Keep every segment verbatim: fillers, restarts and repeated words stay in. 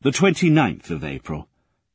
the twenty-ninth of April.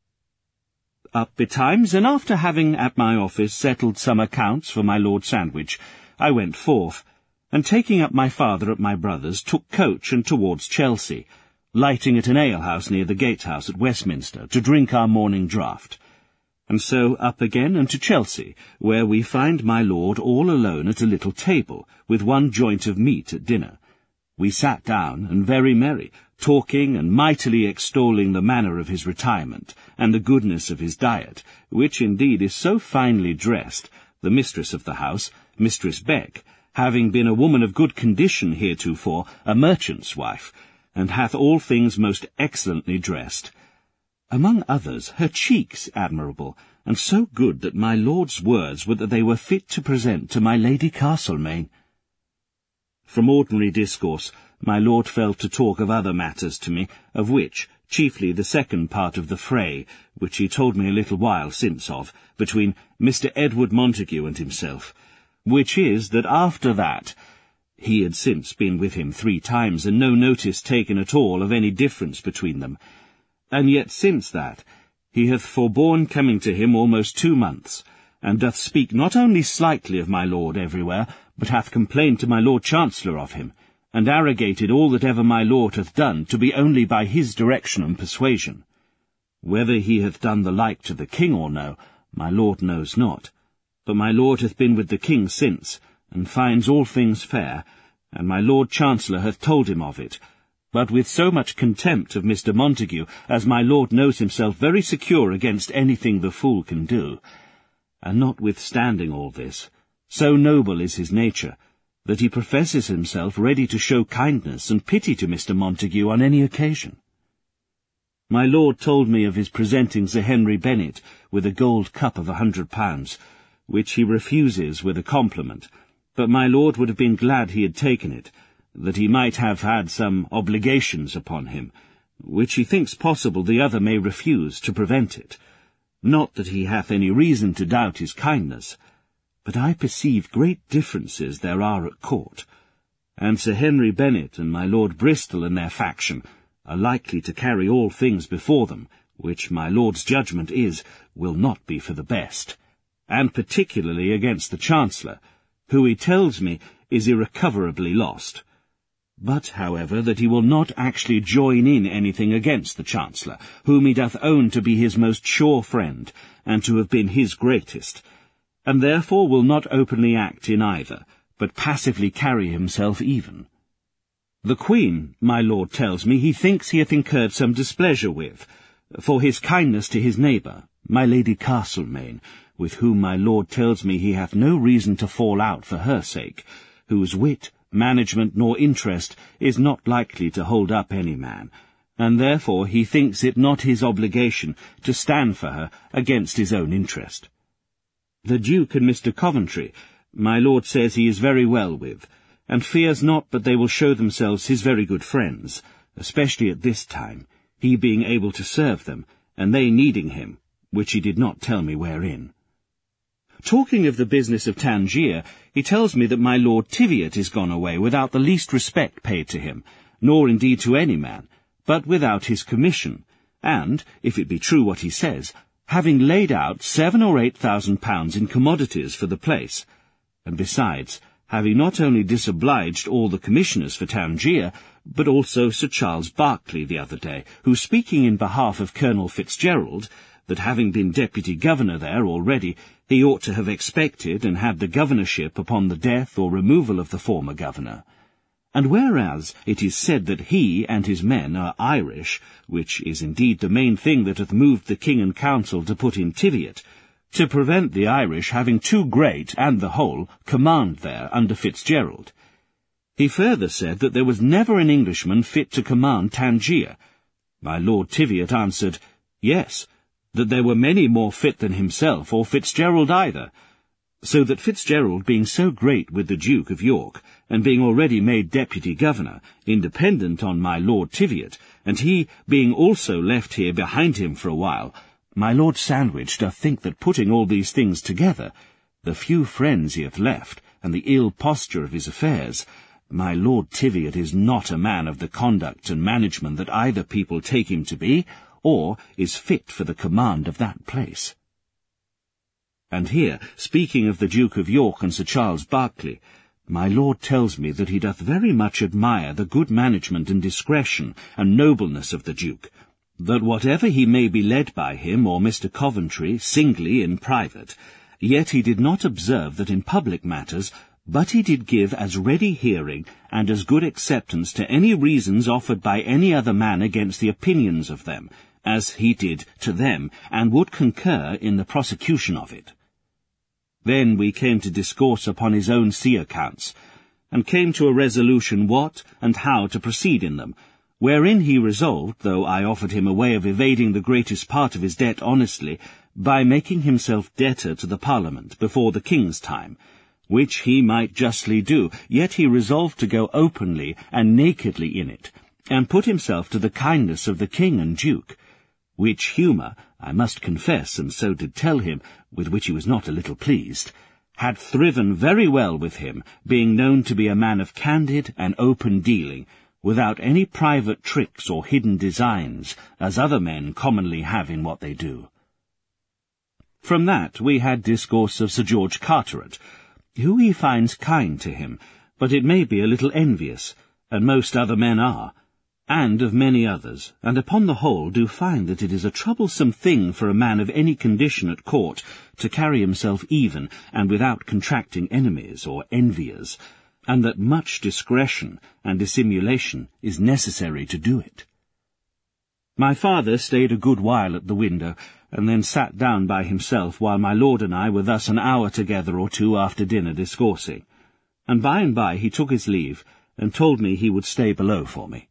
Up betimes, and after having at my office settled some accounts for my Lord Sandwich, I went forth, and taking up my father at my brother's, took coach and towards Chelsea, lighting at an alehouse near the gatehouse at Westminster, to drink our morning draught. And so up again and to Chelsea, where we find my lord all alone at a little table, with one joint of meat at dinner. We sat down, and very merry, talking and mightily extolling the manner of his retirement, and the goodness of his diet, which indeed is so finely dressed, the mistress of the house, Mistress Beck, having been a woman of good condition heretofore, a merchant's wife, and hath all things most excellently dressed. Among others, her cheeks admirable, and so good that my lord's words were that they were fit to present to my Lady Castlemaine. From ordinary discourse, my lord fell to talk of other matters to me, of which, chiefly the second part of the fray, which he told me a little while since of, between Mister Edward Montague and himself, which is that after that, he had since been with him three times, and no notice taken at all of any difference between them, and yet since that, he hath forborne coming to him almost two months, and doth speak not only slightly of my lord everywhere, but hath complained to my Lord Chancellor of him, and arrogated all that ever my lord hath done to be only by his direction and persuasion. Whether he hath done the like to the king or no, my lord knows not, but my lord hath been with the king since, and finds all things fair, and my Lord Chancellor hath told him of it, but with so much contempt of Mister Montague, as my lord knows himself very secure against anything the fool can do. And notwithstanding all this, so noble is his nature, that he professes himself ready to show kindness and pity to Mister Montague on any occasion. My lord told me of his presenting Sir Henry Bennet with a gold cup of a hundred pounds, which he refuses with a compliment, but my lord would have been glad he had taken it, that he might have had some obligations upon him, which he thinks possible the other may refuse to prevent it. Not that he hath any reason to doubt his kindness, but I perceive great differences there are at court, and Sir Henry Bennet and my Lord Bristol and their faction are likely to carry all things before them, which my lord's judgment is, will not be for the best, and particularly against the Chancellor, who he tells me is irrecoverably lost. But, however, that he will not actually join in anything against the Chancellor, whom he doth own to be his most sure friend, and to have been his greatest, and therefore will not openly act in either, but passively carry himself even. The Queen, my lord tells me, he thinks he hath incurred some displeasure with, for his kindness to his neighbour, my Lady Castlemaine, with whom my lord tells me he hath no reason to fall out for her sake, whose wit, management, nor interest is not likely to hold up any man, and therefore he thinks it not his obligation to stand for her against his own interest. The Duke and Mister Coventry, my lord says he is very well with, and fears not but they will show themselves his very good friends, especially at this time, he being able to serve them, and they needing him, which he did not tell me wherein. Talking of the business of Tangier, he tells me that my Lord Teviot is gone away without the least respect paid to him, nor indeed to any man, but without his commission, and, if it be true what he says, having laid out seven or eight thousand pounds in commodities for the place, and besides, having not only disobliged all the commissioners for Tangier, but also Sir Charles Berkeley the other day, who, speaking in behalf of Colonel Fitzgerald, that having been deputy governor there already, he ought to have expected and had the governorship upon the death or removal of the former governor. And whereas it is said that he and his men are Irish, which is indeed the main thing that hath moved the king and council to put in Teviot, to prevent the Irish having too great, and the whole, command there under Fitzgerald. He further said that there was never an Englishman fit to command Tangier. My Lord Teviot answered, yes, that there were many more fit than himself, or Fitzgerald either, so that Fitzgerald, being so great with the Duke of York, and being already made deputy governor, independent on my Lord Teviot, and he being also left here behind him for a while, my Lord Sandwich doth think that putting all these things together, the few friends he hath left, and the ill posture of his affairs, My Lord Teviot is not a man of the conduct and management that either people take him to be, or is fit for the command of that place. And here, speaking of the Duke of York and Sir Charles Berkeley, my lord tells me that he doth very much admire the good management and discretion and nobleness of the Duke, that whatever he may be led by him or Mister Coventry singly in private, yet he did not observe that in public matters, but he did give as ready hearing and as good acceptance to any reasons offered by any other man against the opinions of them, as he did to them, and would concur in the prosecution of it. Then we came to discourse upon his own sea accounts, and came to a resolution what and how to proceed in them, wherein he resolved, though I offered him a way of evading the greatest part of his debt honestly, by making himself debtor to the Parliament before the King's time, which he might justly do, yet he resolved to go openly and nakedly in it, and put himself to the kindness of the King and Duke, which humour, I must confess, and so did tell him, with which he was not a little pleased, had thriven very well with him, being known to be a man of candid and open dealing, without any private tricks or hidden designs, as other men commonly have in what they do. From that we had discourse of Sir George Carteret, who he finds kind to him, but it may be a little envious, and most other men are, and of many others, and upon the whole do find that it is a troublesome thing for a man of any condition at court to carry himself even and without contracting enemies or enviers, and that much discretion and dissimulation is necessary to do it. My father stayed a good while at the window, and then sat down by himself while my lord and I were thus an hour together or two after dinner discoursing, and by and by he took his leave, and told me he would stay below for me.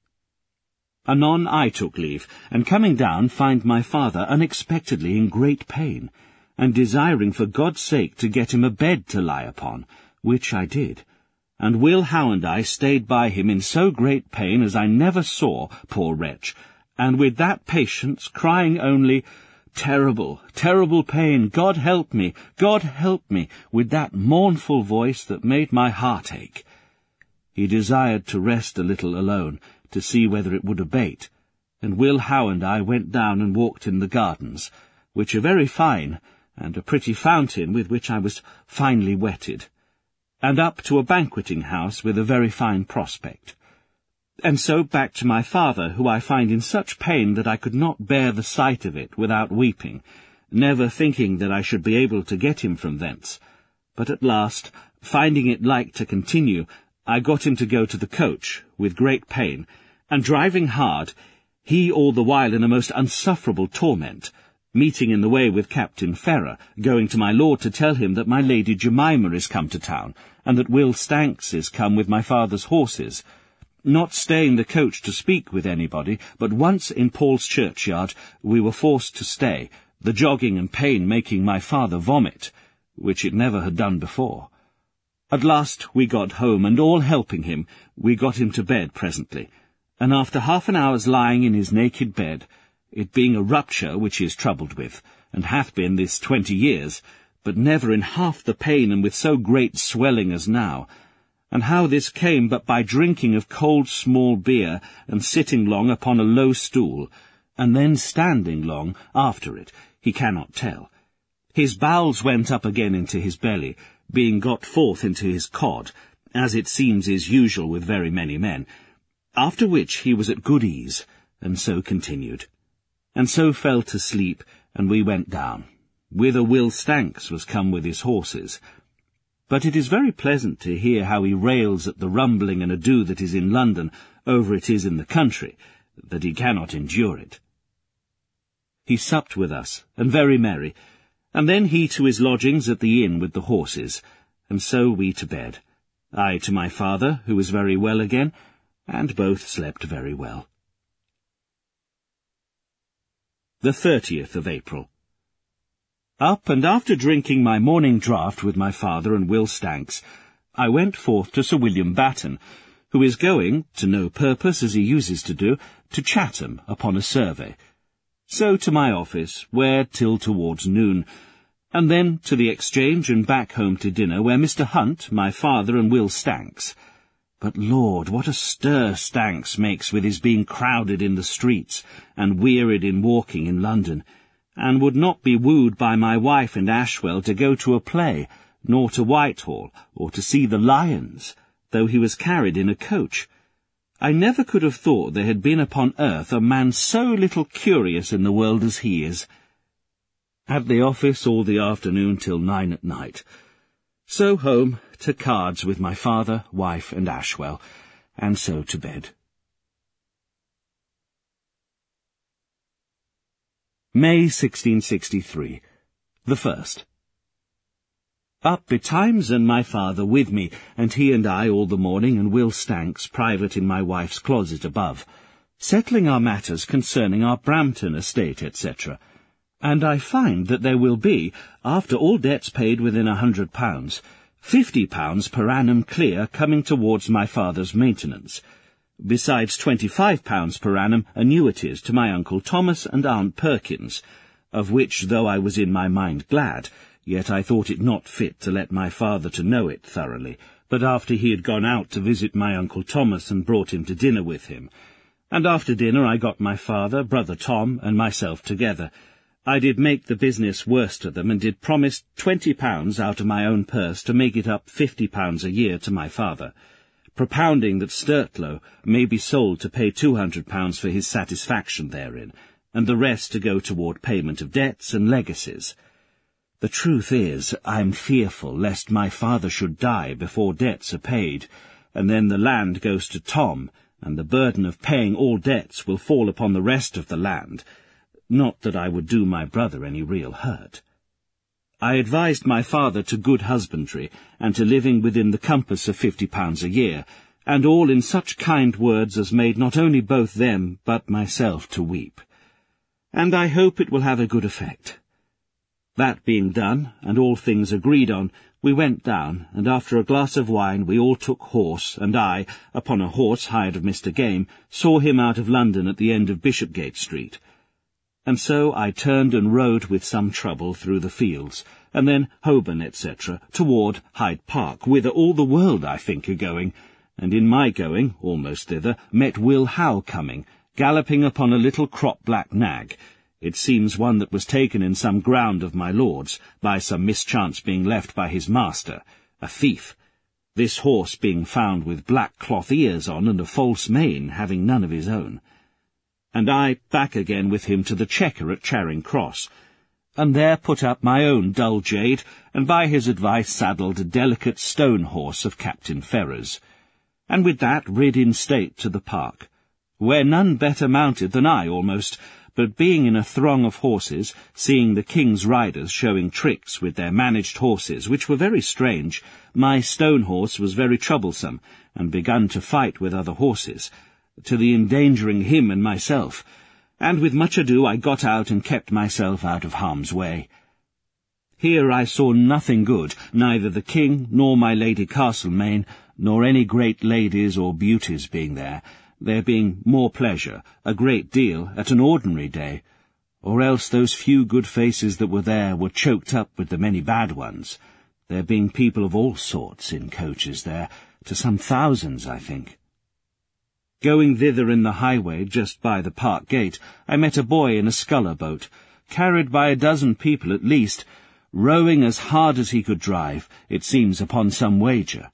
Anon I took leave, and coming down find my father unexpectedly in great pain, and desiring for God's sake to get him a bed to lie upon, which I did, and Will Howe and I stayed by him in so great pain as I never saw, poor wretch, and with that patience crying only, "Terrible, terrible pain, God help me, God help me," with that mournful voice that made my heart ache. He desired to rest a little alone, to see whether it would abate, and Will Howe and I went down and walked in the gardens, which are very fine, and a pretty fountain with which I was finely wetted, and up to a banqueting house with a very fine prospect. And so back to my father, who I find in such pain that I could not bear the sight of it without weeping, never thinking that I should be able to get him from thence. But at last, finding it like to continue, I got him to go to the coach, with great pain, and driving hard, he all the while in a most unsufferable torment, meeting in the way with Captain Ferrer, going to my lord to tell him that my Lady Jemima is come to town, and that Will Stanks is come with my father's horses, not staying the coach to speak with anybody, but once in Paul's churchyard we were forced to stay, the jogging and pain making my father vomit, which it never had done before. At last we got home, and all helping him, we got him to bed presently, and after half an hour's lying in his naked bed, it being a rupture which he is troubled with, and hath been this twenty years, but never in half the pain and with so great swelling as now, and how this came but by drinking of cold small beer, and sitting long upon a low stool, and then standing long after it, he cannot tell. His bowels went up again into his belly, being got forth into his cod, as it seems is usual with very many men, after which he was at good ease, and so continued, and so fell to sleep, and we went down, whither Will Stanks was come with his horses. But it is very pleasant to hear how he rails at the rumbling and ado that is in London over it is in the country, that he cannot endure it. He supped with us, and very merry, and then he to his lodgings at the inn with the horses, and so we to bed, I to my father, who was very well again, and both slept very well. The thirtieth of April. Up, and after drinking my morning draught with my father and Will Stanks, I went forth to Sir William Batten, who is going, to no purpose as he uses to do, to Chatham upon a survey. So to my office, where till towards noon, and then to the Exchange and back home to dinner, where Mister Hunt, my father, and Will Stanks. But Lord, what a stir Stanks makes with his being crowded in the streets, and wearied in walking in London, and would not be wooed by my wife and Ashwell to go to a play, nor to Whitehall, or to see the lions, though he was carried in a coach. I never could have thought there had been upon earth a man so little curious in the world as he is. At the office all the afternoon till nine at night. So home to cards with my father, wife, and Ashwell, and so to bed. May sixteen sixty-three. The first. Up betimes, and my father with me, and he and I all the morning, and Will Stanks private in my wife's closet above, settling our matters concerning our Brampton estate, et cetera. And I find that there will be, after all debts paid within a hundred pounds, fifty pounds per annum clear coming towards my father's maintenance, besides twenty-five pounds per annum annuities to my Uncle Thomas and Aunt Perkins, of which, though I was in my mind glad, yet I thought it not fit to let my father to know it thoroughly, but after he had gone out to visit my Uncle Thomas and brought him to dinner with him. And after dinner I got my father, brother Tom, and myself together. I did make the business worse to them, and did promise twenty pounds out of my own purse to make it up fifty pounds a year to my father, propounding that Sturtlow may be sold to pay two hundred pounds for his satisfaction therein, and the rest to go toward payment of debts and legacies. The truth is, I am fearful lest my father should die before debts are paid, and then the land goes to Tom, and the burden of paying all debts will fall upon the rest of the land. Not that I would do my brother any real hurt. I advised my father to good husbandry, and to living within the compass of fifty pounds a year, and all in such kind words as made not only both them but myself to weep. And I hope it will have a good effect. That being done, and all things agreed on, we went down, and after a glass of wine we all took horse, and I, upon a horse hired of Mister Game, saw him out of London at the end of Bishopgate Street. And so I turned and rode with some trouble through the fields, and then Holborn, et cetera, toward Hyde Park, whither all the world, I think, are going, and in my going, almost thither, met Will Howe coming, galloping upon a little crop-black nag. It seems one that was taken in some ground of my lord's, by some mischance being left by his master, a thief, this horse being found with black cloth ears on and a false mane, having none of his own. And I back again with him to the Chequer at Charing Cross, and there put up my own dull jade, and by his advice saddled a delicate stone horse of Captain Ferrers, and with that rid in state to the park, where none better mounted than I almost, but being in a throng of horses, seeing the king's riders showing tricks with their managed horses, which were very strange, my stone horse was very troublesome, and begun to fight with other horses, to the endangering him and myself, and with much ado I got out and kept myself out of harm's way. Here I saw nothing good, neither the king nor my Lady Castlemaine, nor any great ladies or beauties being there, there being more pleasure, a great deal, at an ordinary day, or else those few good faces that were there were choked up with the many bad ones, there being people of all sorts in coaches there, to some thousands, I think. Going thither in the highway, just by the park gate, I met a boy in a sculler boat, carried by a dozen people at least, rowing as hard as he could drive, it seems upon some wager.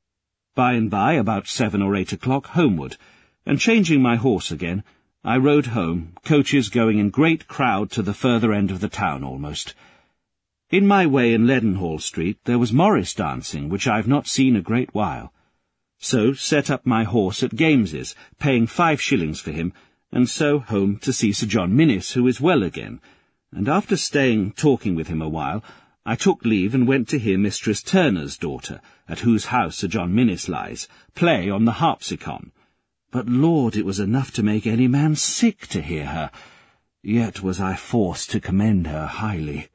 By and by, about seven or eight o'clock, homeward, and changing my horse again, I rode home, coaches going in great crowd to the further end of the town almost. In my way in Leadenhall Street there was Morris dancing, which I have not seen a great while. So set up my horse at Games's, paying five shillings for him, and so home to see Sir John Minnis, who is well again, and after staying talking with him a while, I took leave and went to hear Mistress Turner's daughter, at whose house Sir John Minnis lies, play on the harpsicon. But, Lord, it was enough to make any man sick to hear her, yet was I forced to commend her highly.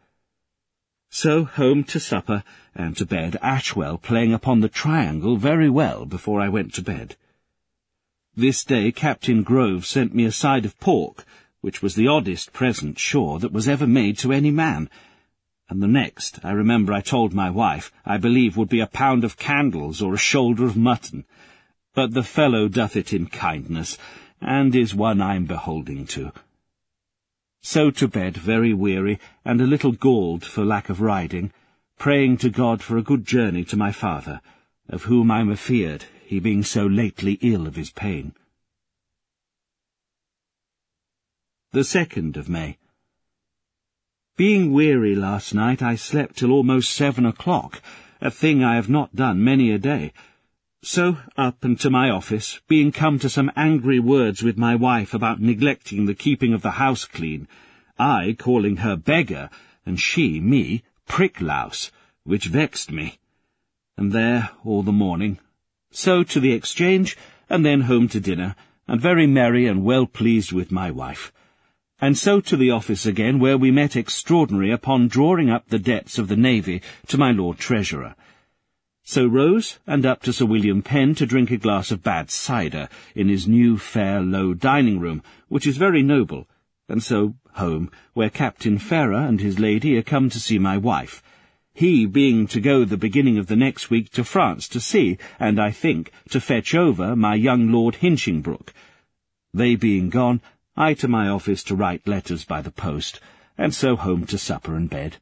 So home to supper, and to bed, Ashwell playing upon the triangle very well before I went to bed. This day Captain Grove sent me a side of pork, which was the oddest present, sure, that was ever made to any man, and the next, I remember I told my wife, I believe would be a pound of candles or a shoulder of mutton, but the fellow doth it in kindness, and is one I'm beholding to. So to bed, very weary, and a little galled for lack of riding, praying to God for a good journey to my father, of whom I'm afeard, he being so lately ill of his pain. The second of May. Being weary last night, I slept till almost seven o'clock, a thing I have not done many a day. So up and to my office, being come to some angry words with my wife about neglecting the keeping of the house clean, I calling her beggar, and she me prick-louse, which vexed me. And there all the morning. So to the Exchange, and then home to dinner, and very merry and well pleased with my wife. And so to the office again, where we met extraordinary upon drawing up the debts of the Navy to my Lord Treasurer. So rose, and up to Sir William Penn to drink a glass of bad cider in his new fair low dining-room, which is very noble, and so home, where Captain Ferrer and his lady are come to see my wife, he being to go the beginning of the next week to France to see, and I think, to fetch over my young Lord Hinchingbroke. They being gone, I to my office to write letters by the post, and so home to supper and bed.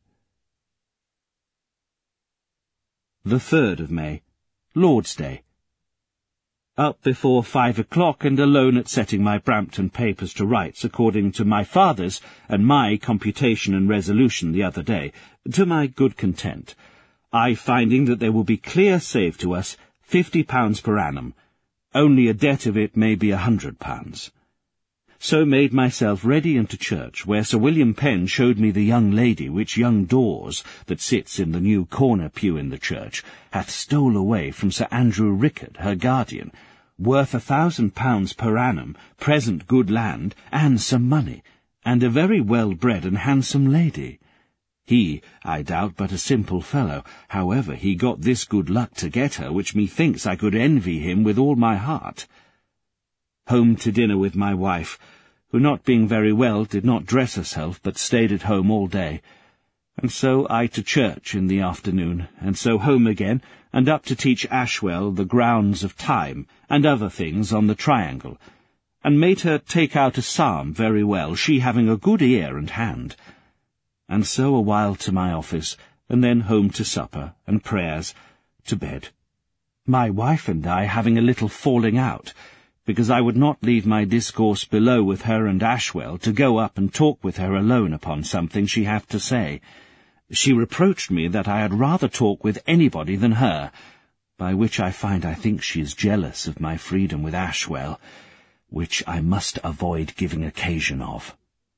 The third of May, Lord's Day. Up before five o'clock, and alone at setting my Brampton papers to rights according to my father's and my computation and resolution the other day, to my good content, I finding that there will be clear saved to us fifty pounds per annum, only a debt of it may be a hundred pounds. So made myself ready unto church, where Sir William Penn showed me the young lady which young Dawes, that sits in the new corner pew in the church, hath stole away from Sir Andrew Rickard, her guardian, worth a thousand pounds per annum, present good land, and some money, and a very well-bred and handsome lady. He, I doubt, but a simple fellow, however he got this good luck to get her, which methinks I could envy him with all my heart. Home to dinner with my wife, who, not being very well, did not dress herself, but stayed at home all day. And so I to church in the afternoon, and so home again, and up to teach Ashwell the grounds of time, and other things on the triangle, and made her take out a psalm very well, she having a good ear and hand. And so a while to my office, and then home to supper, and prayers, to bed. My wife and I having a little falling out, because I would not leave my discourse below with her and Ashwell to go up and talk with her alone upon something she hath to say. She reproached me that I had rather talk with anybody than her, by which I find I think she is jealous of my freedom with Ashwell, which I must avoid giving occasion of.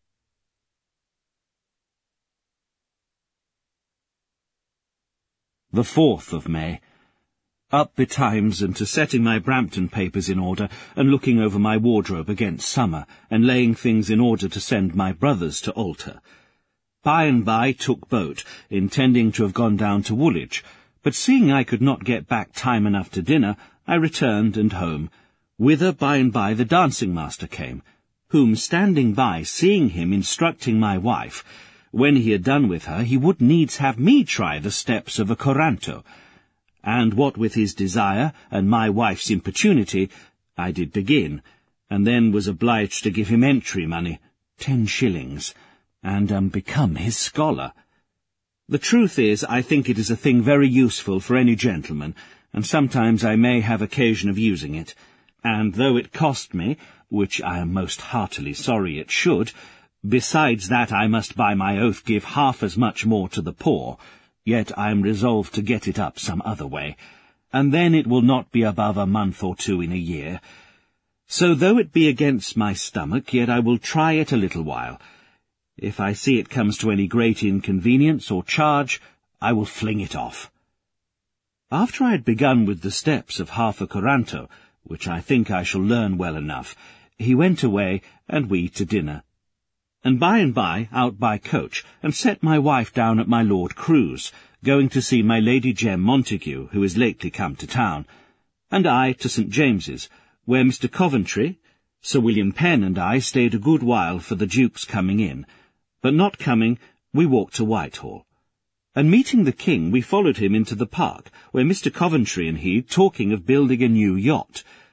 The fourth of May. Up betimes, and to setting my Brampton papers in order, and looking over my wardrobe against summer, and laying things in order to send my brothers to alter. By and by took boat, intending to have gone down to Woolwich, but seeing I could not get back time enough to dinner, I returned and home, whither by and by the dancing-master came, whom, standing by, seeing him instructing my wife, when he had done with her, he would needs have me try the steps of a coranto, and what with his desire and my wife's importunity, I did begin, and then was obliged to give him entry money, ten shillings, and am become his scholar. The truth is, I think it is a thing very useful for any gentleman, and sometimes I may have occasion of using it, and though it cost me, which I am most heartily sorry it should, besides that I must by my oath give half as much more to the poor, yet I am resolved to get it up some other way, and then it will not be above a month or two in a year. So though it be against my stomach, yet I will try it a little while. If I see it comes to any great inconvenience or charge, I will fling it off. After I had begun with the steps of half a coranto, which I think I shall learn well enough, he went away, and we to dinner. And by and by out by coach, and set my wife down at my Lord Crewe's, going to see my Lady Jem Montague, who is lately come to town, and I to St James's, where Mister Coventry, Sir William Penn and I stayed a good while for the Duke's coming in, but not coming, we walked to Whitehall. And meeting the King, we followed him into the park, where Mister Coventry and he talking of building a new yacht,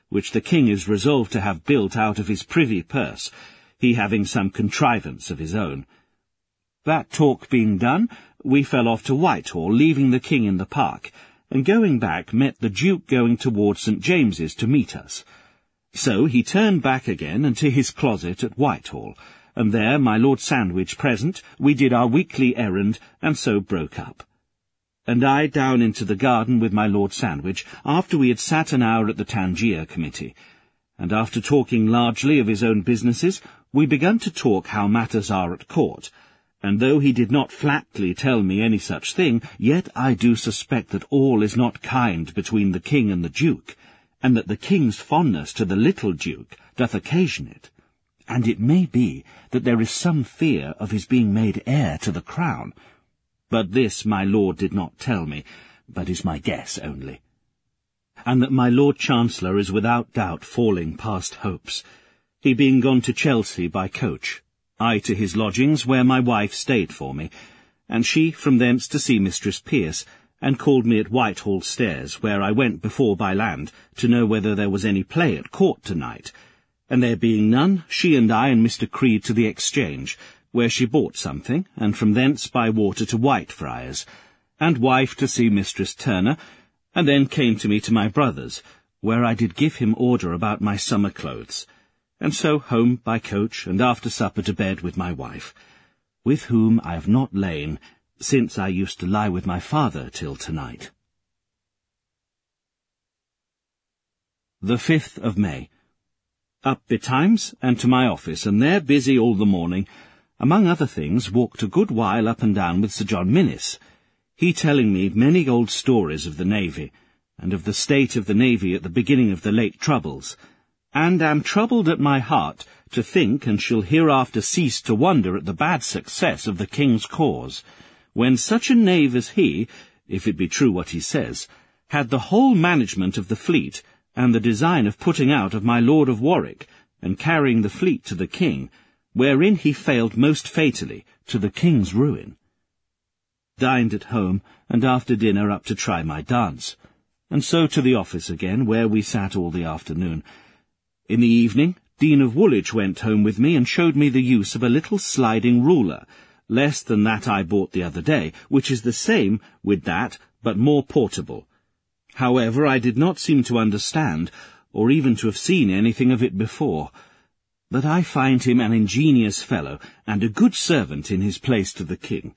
which the king is resolved to have built out of his privy purse, he having some contrivance of his own. That talk being done, we fell off to Whitehall, leaving the king in the park, and going back met the Duke going towards St James's to meet us. So he turned back again and to his closet at Whitehall, and there, my Lord Sandwich present, we did our weekly errand, and so broke up. And I down into the garden with my Lord Sandwich, after we had sat an hour at the Tangier Committee, and after talking largely of his own businesses, we begun to talk how matters are at court, and though he did not flatly tell me any such thing, yet I do suspect that all is not kind between the king and the Duke, and that the king's fondness to the little Duke doth occasion it, and it may be that there is some fear of his being made heir to the crown. But this my lord did not tell me, but is my guess only. And that my Lord Chancellor is without doubt falling past hopes, he being gone to Chelsea by coach, I to his lodgings, where my wife stayed for me, and she from thence to see Mistress Pearce, and called me at Whitehall stairs, where I went before by land, to know whether there was any play at court to-night, and there being none, she and I and Mister Creed to the Exchange, where she bought something, and from thence by water to Whitefriars, and wife to see Mistress Turner, and then came to me to my brother's, where I did give him order about my summer clothes, and so home by coach, and after supper to bed with my wife, with whom I have not lain since I used to lie with my father till to-night. The fifth of May. Up betimes, and to my office, and there busy all the morning. Among other things, walked a good while up and down with Sir John Minnis, he telling me many old stories of the Navy, and of the state of the Navy at the beginning of the late troubles, and am troubled at my heart to think, and shall hereafter cease to wonder at the bad success of the king's cause, when such a knave as he, if it be true what he says, had the whole management of the fleet, and the design of putting out of my Lord of Warwick, and carrying the fleet to the king, wherein he failed most fatally, to the king's ruin. Dined at home, and after dinner up to try my dance, and so to the office again, where we sat all the afternoon. In the evening, Dean of Woolwich went home with me, and showed me the use of a little sliding ruler, less than that I bought the other day, which is the same with that, but more portable. However, I did not seem to understand, or even to have seen anything of it before. But I find him an ingenious fellow, and a good servant in his place to the king.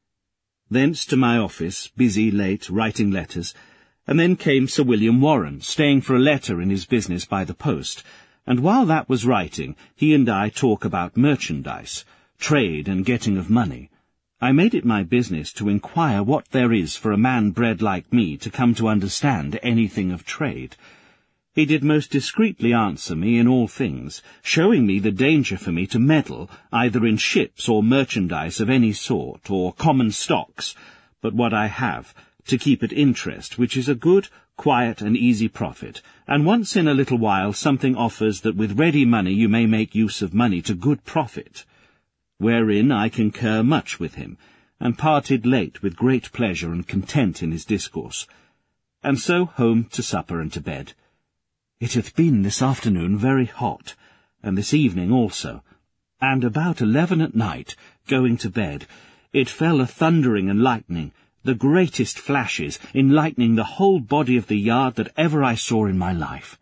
Thence to my office, busy late, writing letters, and then came Sir William Warren, staying for a letter in his business by the post, and while that was writing, he and I talk about merchandise, trade and getting of money. I made it my business to inquire what there is for a man bred like me to come to understand anything of trade. He did most discreetly answer me in all things, showing me the danger for me to meddle either in ships or merchandise of any sort, or common stocks, but what I have, to keep at interest, which is a good, quiet, and easy profit, and once in a little while something offers that with ready money you may make use of money to good profit. Wherein I concur much with him, and parted late with great pleasure and content in his discourse. And so home to supper and to bed. It hath been this afternoon very hot, and this evening also, and about eleven at night, going to bed, it fell a thundering and lightning, the greatest flashes, enlightening the whole body of the yard that ever I saw in my life.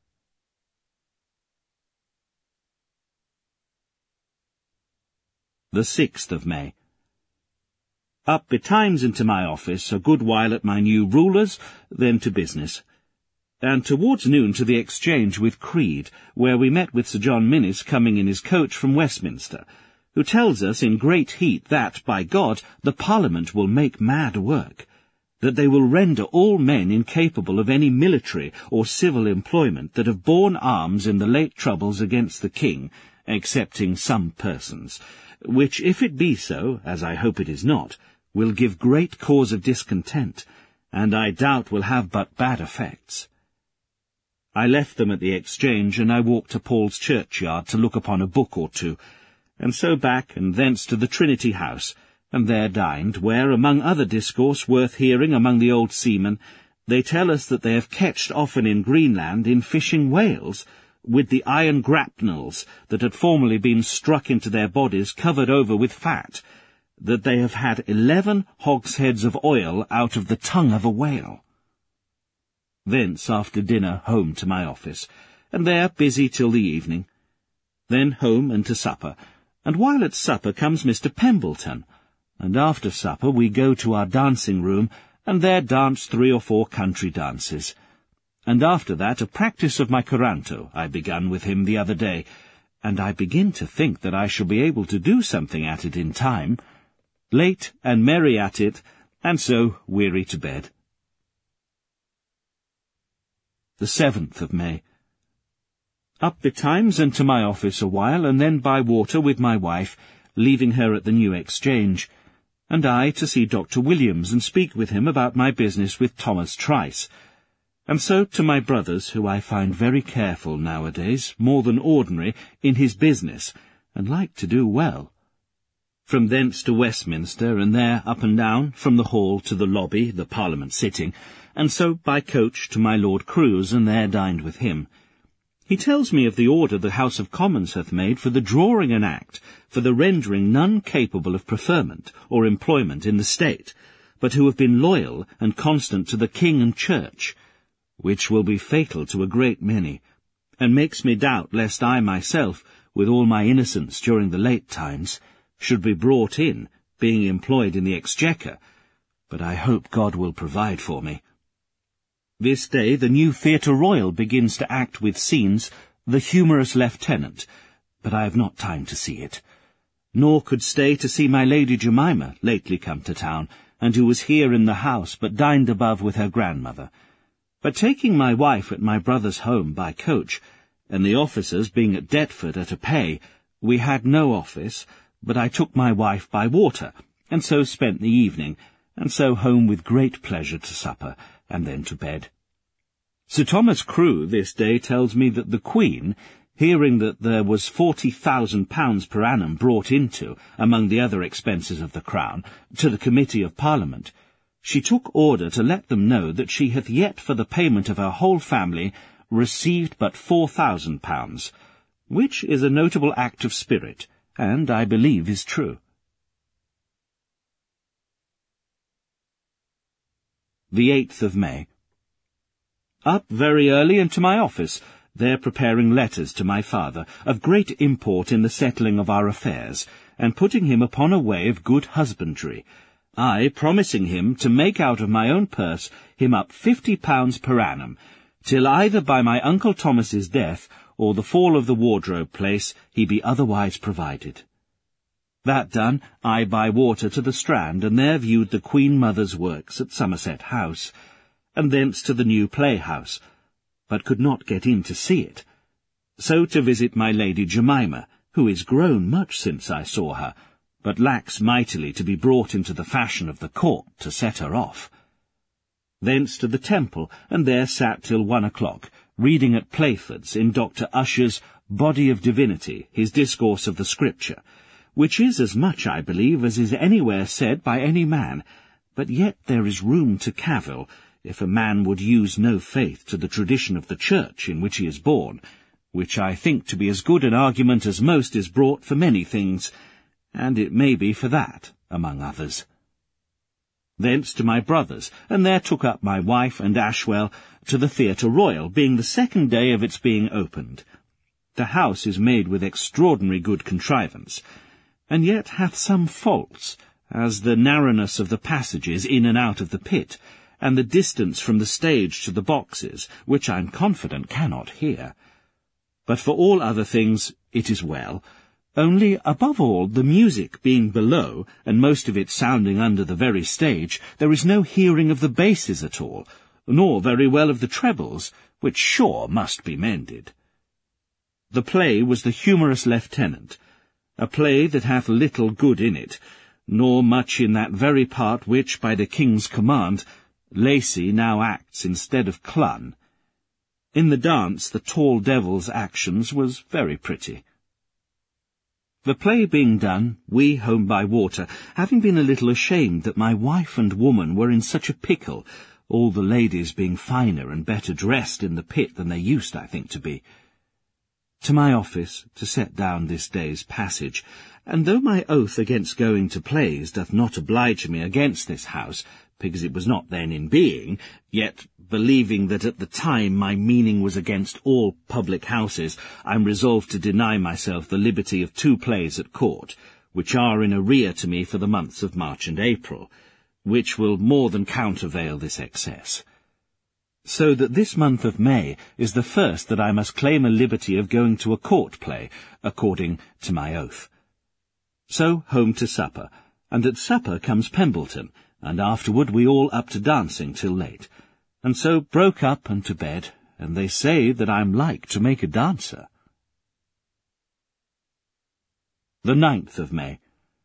The sixth of May. Up betimes into my office, a good while at my new rulers, then to business, and towards noon to the Exchange with Creed, where we met with Sir John Minnis coming in his coach from Westminster, who tells us in great heat that, by God, the Parliament will make mad work, that they will render all men incapable of any military or civil employment that have borne arms in the late troubles against the king, excepting some persons, which, if it be so, as I hope it is not, will give great cause of discontent, and I doubt will have but bad effects. I left them at the Exchange, and I walked to Paul's churchyard to look upon a book or two, and so back and thence to the Trinity House, and there dined, where, among other discourse worth hearing among the old seamen, They tell us that they have catched often in Greenland in fishing whales, with the iron grapnels that had formerly been struck into their bodies covered over with fat, that they have had eleven hogsheads of oil out of the tongue of a whale. Thence, after dinner, home to my office, and there busy till the evening. Then home and to supper, and while at supper comes Mister Pembleton, and after supper we go to our dancing-room, and there dance three or four country dances. And after that a practice of my Coranto I begun with him the other day, and I begin to think that I shall be able to do something at it in time. Late and merry at it, and so weary to bed. The seventh of May. Up betimes and to my office a while, and then by water with my wife, leaving her at the New Exchange, and I to see Doctor Williams and speak with him about my business with Thomas Trice, and so to my brother's, who I find very careful nowadays, more than ordinary, in his business, and like to do well. From thence to Westminster, and there up and down, from the hall to the lobby, the Parliament sitting, and so by coach to my Lord Crewe's, and there dined with him. He tells me of the order the House of Commons hath made for the drawing an act for the rendering none capable of preferment or employment in the state, but who have been loyal and constant to the King and Church, which will be fatal to a great many, and makes me doubt lest I myself, with all my innocence during the late times, should be brought in, being employed in the Exchequer, but I hope God will provide for me. This day the new Theatre Royal begins to act with scenes The Humorous Lieutenant, but I have not time to see it, nor could stay to see my Lady Jemima, lately come to town, and who was here in the house, but dined above with her grandmother. But taking my wife at my brother's home by coach, and the officers being at Deptford at a pay, we had no office, but I took my wife by water, and so spent the evening, and so home with great pleasure to supper, and then to bed. Sir Thomas Crewe this day tells me that the Queen, hearing that there was forty thousand pounds per annum brought into, among the other expenses of the Crown, to the Committee of Parliament, she took order to let them know that she hath yet for the payment of her whole family received but four thousand pounds, which is a notable act of spirit, and I believe is true. The eighth of May. Up very early and to my office, there preparing letters to my father, of great import in the settling of our affairs, and putting him upon a way of good husbandry, I promising him to make out of my own purse him up fifty pounds per annum, till either by my Uncle Thomas's death, or the fall of the wardrobe place, he be otherwise provided. That done, I by water to the Strand, and there viewed the Queen Mother's works at Somerset House, and thence to the new playhouse, but could not get in to see it. So to visit my Lady Jemima, who is grown much since I saw her, but lacks mightily to be brought into the fashion of the court to set her off. Thence to the Temple, and there sat till one o'clock, reading at Playford's in Doctor Usher's Body of Divinity, his discourse of the Scripture, which is as much, I believe, as is anywhere said by any man, but yet there is room to cavil, if a man would use no faith to the tradition of the Church in which he is born, which I think to be as good an argument as most is brought for many things, and it may be for that, among others. Thence to my brother's, and there took up my wife and Ashwell to the Theatre Royal, being the second day of its being opened. The house is made with extraordinary good contrivance, and yet hath some faults, as the narrowness of the passages in and out of the pit, and the distance from the stage to the boxes, which I am confident cannot hear. But for all other things it is well, only, above all, the music being below, and most of it sounding under the very stage, there is no hearing of the basses at all, nor very well of the trebles, which sure must be mended. The play was The Humorous Lieutenant, a play that hath little good in it, nor much in that very part which, by the King's command, Lacy now acts instead of Clun. In the dance the tall devil's actions was very pretty. The play being done, we home by water, having been a little ashamed that my wife and woman were in such a pickle, all the ladies being finer and better dressed in the pit than they used, I think, to be. To my office, to set down this day's passage, and though my oath against going to plays doth not oblige me against this house, because it was not then in being, yet, believing that at the time my meaning was against all public houses, I am resolved to deny myself the liberty of two plays at court, which are in arrear to me for the months of March and April, which will more than countervail this excess. So that this month of May is the first that I must claim a liberty of going to a court play, according to my oath. So home to supper, and at supper comes Pembleton, and afterward we all up to dancing till late, and so broke up and to bed, and they say that I am like to make a dancer. The ninth of May.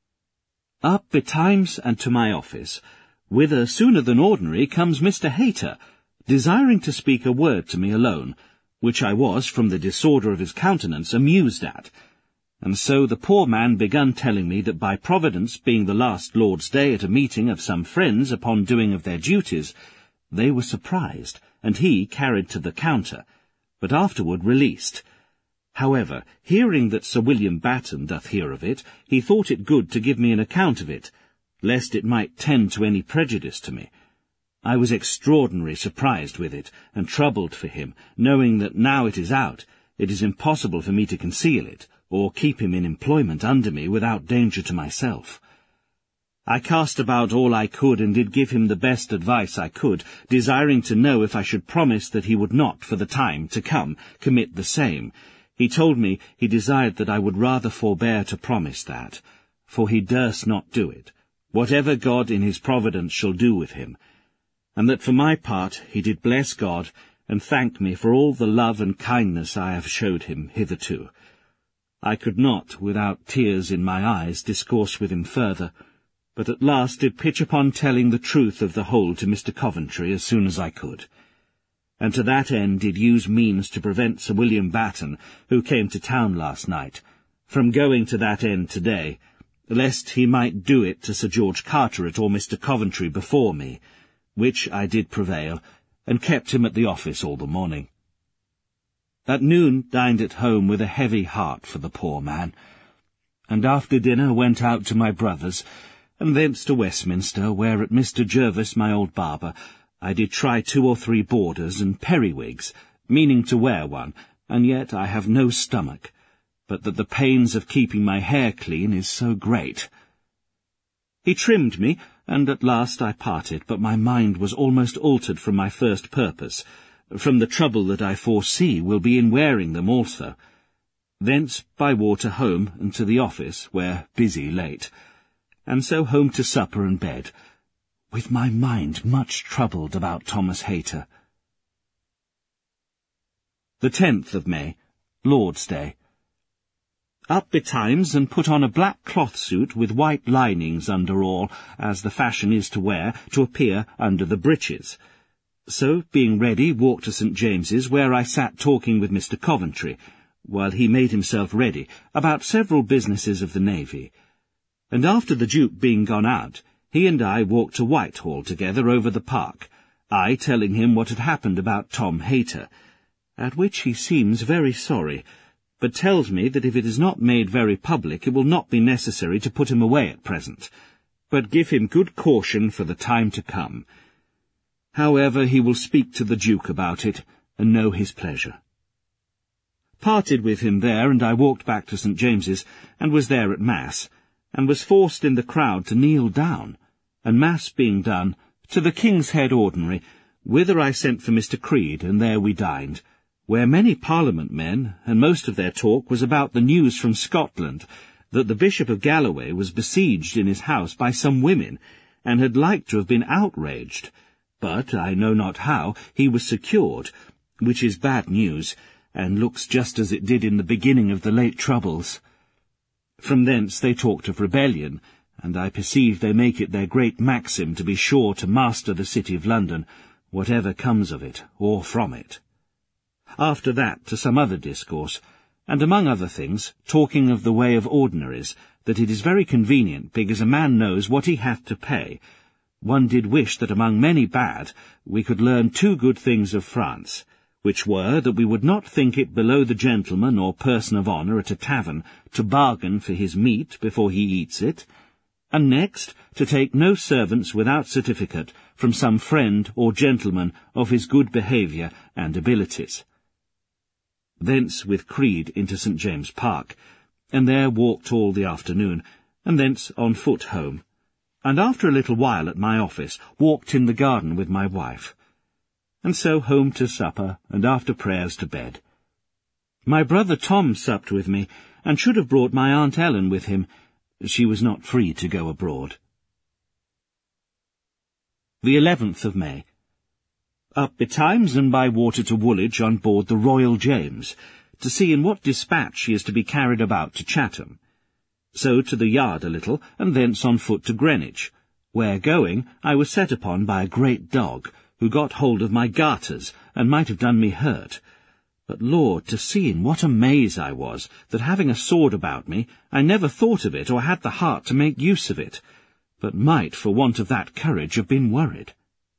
Up betimes and to my office, whither sooner than ordinary comes Mister Hayter, desiring to speak a word to me alone, which I was, from the disorder of his countenance, amused at. And so the poor man begun telling me that by Providence being the last Lord's Day at a meeting of some friends upon doing of their duties, they were surprised, and he carried to the counter, but afterward released. However, hearing that Sir William Batten doth hear of it, he thought it good to give me an account of it, lest it might tend to any prejudice to me. I was extraordinarily surprised with it, and troubled for him, knowing that now it is out, it is impossible for me to conceal it, or keep him in employment under me without danger to myself. I cast about all I could, and did give him the best advice I could, desiring to know if I should promise that he would not, for the time to come, commit the same. He told me he desired that I would rather forbear to promise that, for he durst not do it, whatever God in his providence shall do with him, and that for my part he did bless God, and thank me for all the love and kindness I have showed him hitherto. I could not, without tears in my eyes, discourse with him further, but at last did pitch upon telling the truth of the whole to Mister Coventry as soon as I could, and to that end did use means to prevent Sir William Batten, who came to town last night, from going to that end to-day, lest he might do it to Sir George Carteret or Mister Coventry before me, which I did prevail, and kept him at the office all the morning. At noon dined at home with a heavy heart for the poor man, and after dinner went out to my brother's, and thence to Westminster, where at Mister Jervis, my old barber, I did try two or three borders and periwigs, meaning to wear one, and yet I have no stomach, but that the pains of keeping my hair clean is so great. He trimmed me, and at last I parted, but my mind was almost altered from my first purpose, from the trouble that I foresee will be in wearing them also. Thence by water home, and to the office, where busy late, and so home to supper and bed, with my mind much troubled about Thomas Hayter. The tenth of May, Lord's Day. Up betimes, and put on a black cloth suit with white linings under all, as the fashion is to wear, to appear under the breeches. So, being ready, walked to St James's, where I sat talking with Mister Coventry, while he made himself ready, about several businesses of the Navy. And after the Duke being gone out, he and I walked to Whitehall together over the park, I telling him what had happened about Tom Hayter, at which he seems very sorry, but tells me that if it is not made very public it will not be necessary to put him away at present, but give him good caution for the time to come. However, he will speak to the Duke about it, and know his pleasure. Parted with him there, and I walked back to St James's, and was there at Mass, and was forced in the crowd to kneel down, and Mass being done, to the King's Head Ordinary, whither I sent for Mister Creed, and there we dined, where many Parliament men, and most of their talk was about the news from Scotland, that the Bishop of Galloway was besieged in his house by some women, and had like to have been outraged, but, I know not how, he was secured, which is bad news, and looks just as it did in the beginning of the late troubles. From thence they talked of rebellion, and I perceive they make it their great maxim to be sure to master the city of London, whatever comes of it, or from it. After that to some other discourse, and among other things, talking of the way of ordinaries, that it is very convenient, because a man knows what he hath to pay, one did wish that among many bad we could learn two good things of France, which were that we would not think it below the gentleman or person of honour at a tavern to bargain for his meat before he eats it, and next to take no servants without certificate from some friend or gentleman of his good behaviour and abilities. Thence with Creed into St James's Park, and there walked all the afternoon, and thence on foot home, and after a little while at my office walked in the garden with my wife, and so home to supper, and after prayers to bed. My brother Tom supped with me, and should have brought my Aunt Ellen with him. She was not free to go abroad. The eleventh of May. Up betimes and by water to Woolwich on board the Royal James, to see in what dispatch she is to be carried about to Chatham. So to the yard a little, and thence on foot to Greenwich, where going I was set upon by a great dog, who got hold of my garters, and might have done me hurt. But, Lord, to see in what a maze I was, that having a sword about me, I never thought of it or had the heart to make use of it, but might, for want of that courage, have been worried.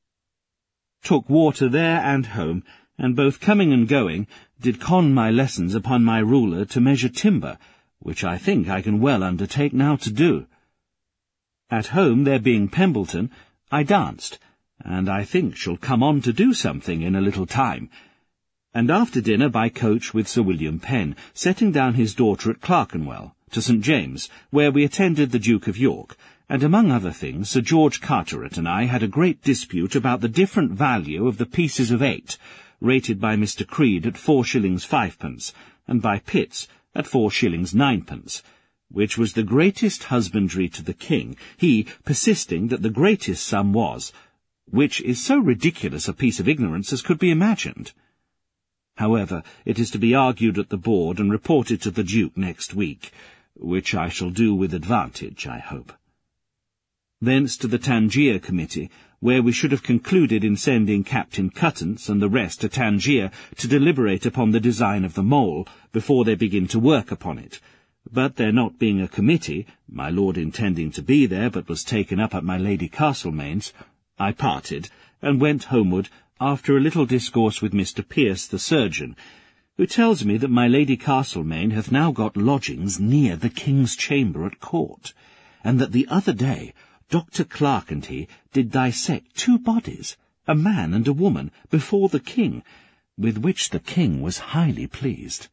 Took water there and home, and both coming and going did con my lessons upon my ruler to measure timber, which I think I can well undertake now to do. At home, there being Pembleton, I danced, and I think shall come on to do something in a little time, and after dinner by coach with Sir William Penn, setting down his daughter at Clerkenwell, to St James, where we attended the Duke of York, and among other things Sir George Carteret and I had a great dispute about the different value of the pieces of eight, rated by Mister Creed at four shillings fivepence, and by Pitts at four shillings ninepence, which was the greatest husbandry to the king, he persisting that the greatest sum was, which is so ridiculous a piece of ignorance as could be imagined. However, it is to be argued at the board and reported to the Duke next week, which I shall do with advantage, I hope. Thence to the Tangier Committee, where we should have concluded in sending Captain Cuttance and the rest to Tangier to deliberate upon the design of the mole before they begin to work upon it. But there not being a committee, my lord intending to be there, but was taken up at my Lady Castlemaine's, I parted, and went homeward after a little discourse with Mister Pierce the surgeon, who tells me that my Lady Castlemaine hath now got lodgings near the King's chamber at court, and that the other day Doctor Clark and he did dissect two bodies, a man and a woman, before the King, with which the King was highly pleased.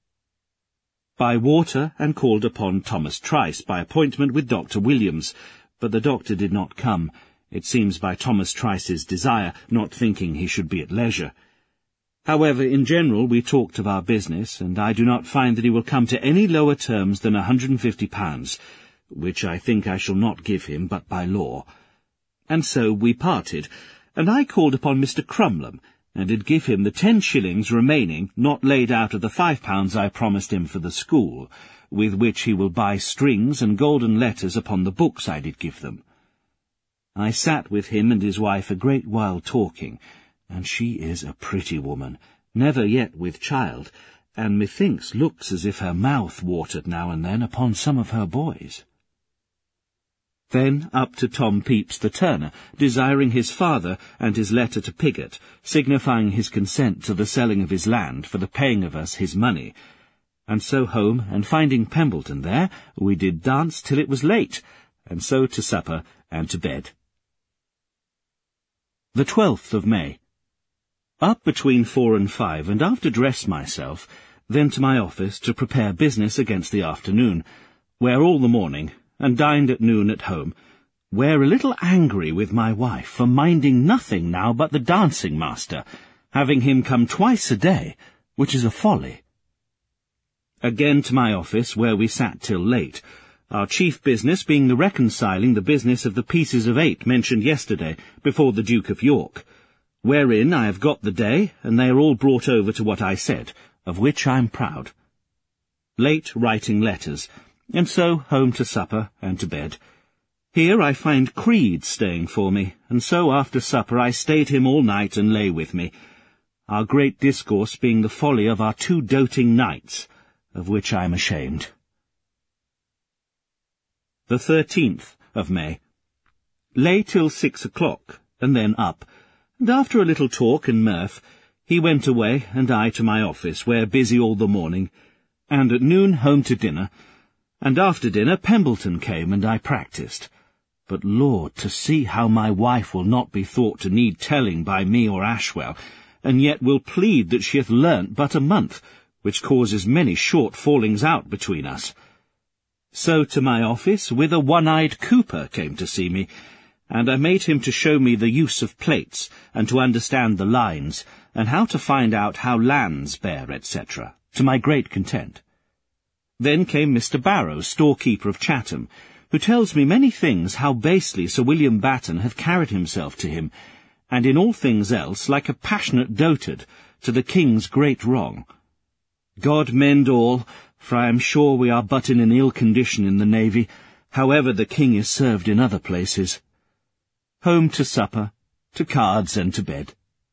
By water, and called upon Thomas Trice by appointment with Doctor Williams, but the doctor did not come, it seems by Thomas Trice's desire, not thinking he should be at leisure. However, in general we talked of our business, and I do not find that he will come to any lower terms than a hundred and fifty pounds, which I think I shall not give him but by law. And so we parted, and I called upon Mister Crumlum, and did give him the ten shillings remaining not laid out of the five pounds I promised him for the school, with which he will buy strings and golden letters upon the books I did give them. I sat with him and his wife a great while talking, and she is a pretty woman, never yet with child, and methinks looks as if her mouth watered now and then upon some of her boys. Then up to Tom Pepys the turner, desiring his father and his letter to Piggott, signifying his consent to the selling of his land for the paying of us his money. And so home, and finding Pembleton there, we did dance till it was late, and so to supper and to bed. The twelfth of May. Up between four and five, and after dress myself, then to my office to prepare business against the afternoon, where all the morning, and dined at noon at home, where a little angry with my wife for minding nothing now but the dancing-master, having him come twice a day, which is a folly. Again to my office, where we sat till late, our chief business being the reconciling the business of the pieces of eight mentioned yesterday before the Duke of York, wherein I have got the day, and they are all brought over to what I said, of which I am proud. Late writing letters, and so home to supper and to bed. Here I find Creed staying for me, and so after supper I stayed him all night and lay with me, our great discourse being the folly of our two doting knights, of which I am ashamed. The thirteenth of May. lay till six o'clock, and then up, and after a little talk and mirth, he went away, and I to my office, where busy all the morning, and at noon home to dinner, and after dinner Pembleton came, and I practised. But, Lord, to see how my wife will not be thought to need telling by me or Ashwell, and yet will plead that she hath learnt but a month, which causes many short fallings out between us. So to my office, whither one-eyed Cooper came to see me, and I made him to show me the use of plates, and to understand the lines, and how to find out how lands bear, et cetera, to my great content. Then came Mister Barrow, storekeeper of Chatham, who tells me many things how basely Sir William Batten hath carried himself to him, and in all things else like a passionate dotard, to the king's great wrong. God mend all, for I am sure we are but in an ill condition in the navy, however the king is served in other places. Home to supper, to cards, and to bed.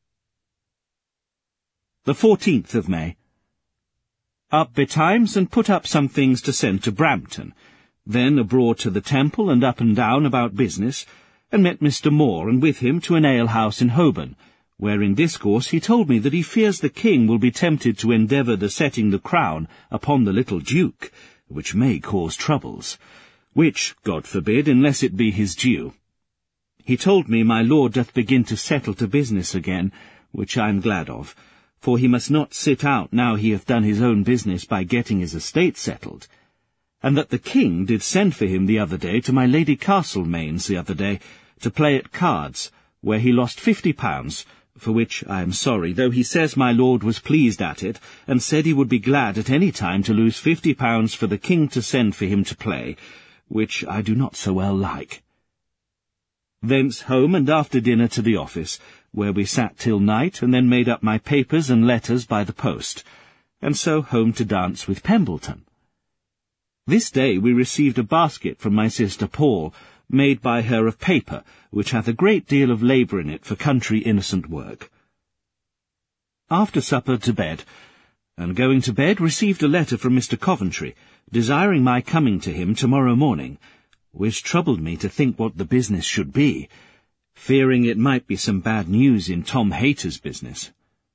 The fourteenth of May. Up betimes, and put up some things to send to Brampton, then abroad to the Temple, and up and down about business, and met Mister Moore, and with him to an ale-house in Holborn, where in discourse he told me that he fears the king will be tempted to endeavour the setting the crown upon the little duke, which may cause troubles, which, God forbid, unless it be his due. He told me my lord doth begin to settle to business again, which I am glad of, for he must not sit out now he hath done his own business by getting his estate settled, and that the king did send for him the other day to my Lady Castlemaine's the other day, to play at cards, where he lost fifty pounds, for which I am sorry, though he says my lord was pleased at it, and said he would be glad at any time to lose fifty pounds for the king to send for him to play, which I do not so well like. Thence home, and after dinner to the office, where we sat till night, and then made up my papers and letters by the post, and so home to dance with Pembleton. This day we received a basket from my sister Paul, made by her of paper, which hath a great deal of labour in it for country innocent work. After supper to bed, and going to bed received a letter from Mister Coventry, desiring my coming to him tomorrow morning, which troubled me to think what the business should be, fearing it might be some bad news in Tom Hayter's business.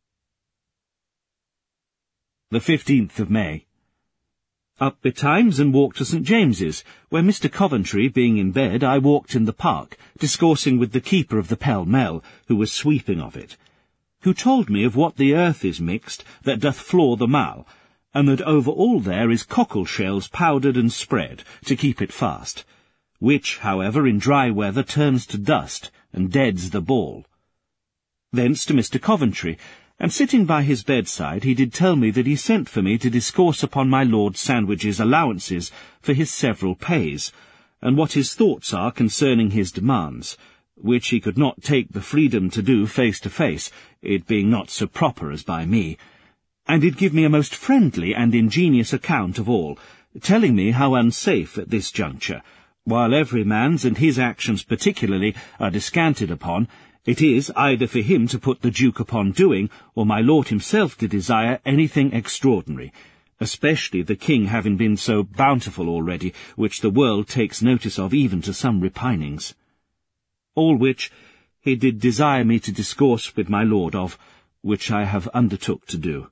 The fifteenth of May. Up betimes and walked to St James's, where Mister Coventry, being in bed, I walked in the park, discoursing with the keeper of the Pall Mall, who was sweeping of it, who told me of what the earth is mixed that doth floor the Mall, and that over all there is cockle shells powdered and spread, to keep it fast, which, however, in dry weather turns to dust, and deads the ball. Thence to Mister Coventry, and sitting by his bedside he did tell me that he sent for me to discourse upon my Lord Sandwich's allowances for his several pays, and what his thoughts are concerning his demands, which he could not take the freedom to do face to face, it being not so proper as by me, and did give me a most friendly and ingenious account of all, telling me how unsafe at this juncture, while every man's and his actions particularly are descanted upon, it is either for him to put the Duke upon doing, or my lord himself to desire anything extraordinary, especially the king having been so bountiful already, which the world takes notice of even to some repinings. All which he did desire me to discourse with my lord of, which I have undertook to do.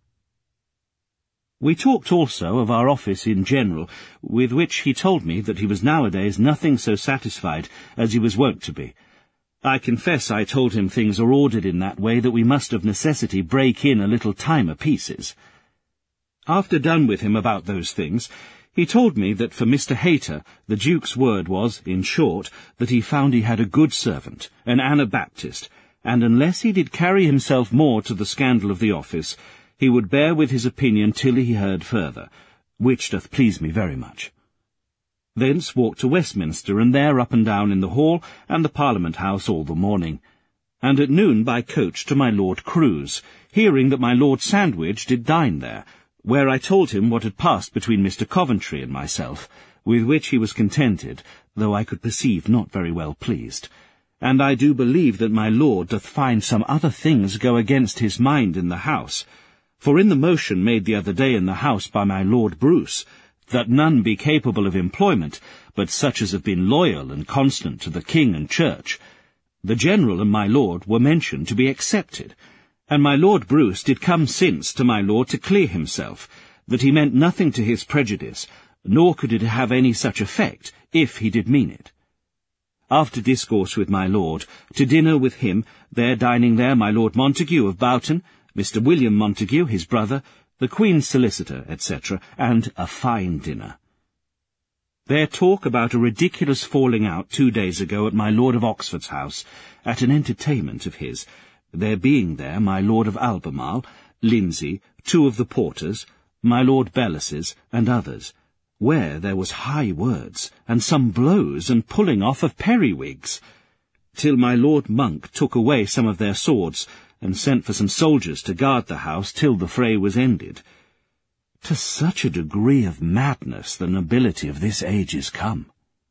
We talked also of our office in general, with which he told me that he was nowadays nothing so satisfied as he was wont to be. I confess I told him things are ordered in that way that we must of necessity break in a little time a-pieces. After done with him about those things, he told me that for Mister Hayter the Duke's word was, in short, that he found he had a good servant, an Anabaptist, and unless he did carry himself more to the scandal of the office, he would bear with his opinion till he heard further, which doth please me very much. Thence walked to Westminster, and there up and down in the hall and the Parliament House all the morning, and at noon by coach to my Lord Crewe's, hearing that my Lord Sandwich did dine there, where I told him what had passed between Mister Coventry and myself, with which he was contented, though I could perceive not very well pleased. And I do believe that my lord doth find some other things go against his mind in the house, for in the motion made the other day in the House by my Lord Bruce, that none be capable of employment, but such as have been loyal and constant to the king and church. The general and my lord were mentioned to be accepted, and my Lord Bruce did come since to my lord to clear himself, that he meant nothing to his prejudice, nor could it have any such effect, if he did mean it. After discourse with my lord, to dinner with him, there dining there my Lord Montague of Boughton, Mister William Montague, his brother, the Queen's solicitor, et cetera, and a fine dinner. Their talk about a ridiculous falling out two days ago at my Lord of Oxford's house, at an entertainment of his, there being there my Lord of Albemarle, Lindsay, two of the porters, my Lord Bellas's, and others, where there was high words, and some blows and pulling off of periwigs, till my Lord Monk took away some of their swords, and sent for some soldiers to guard the house till the fray was ended. To such a degree of madness the nobility of this age is come.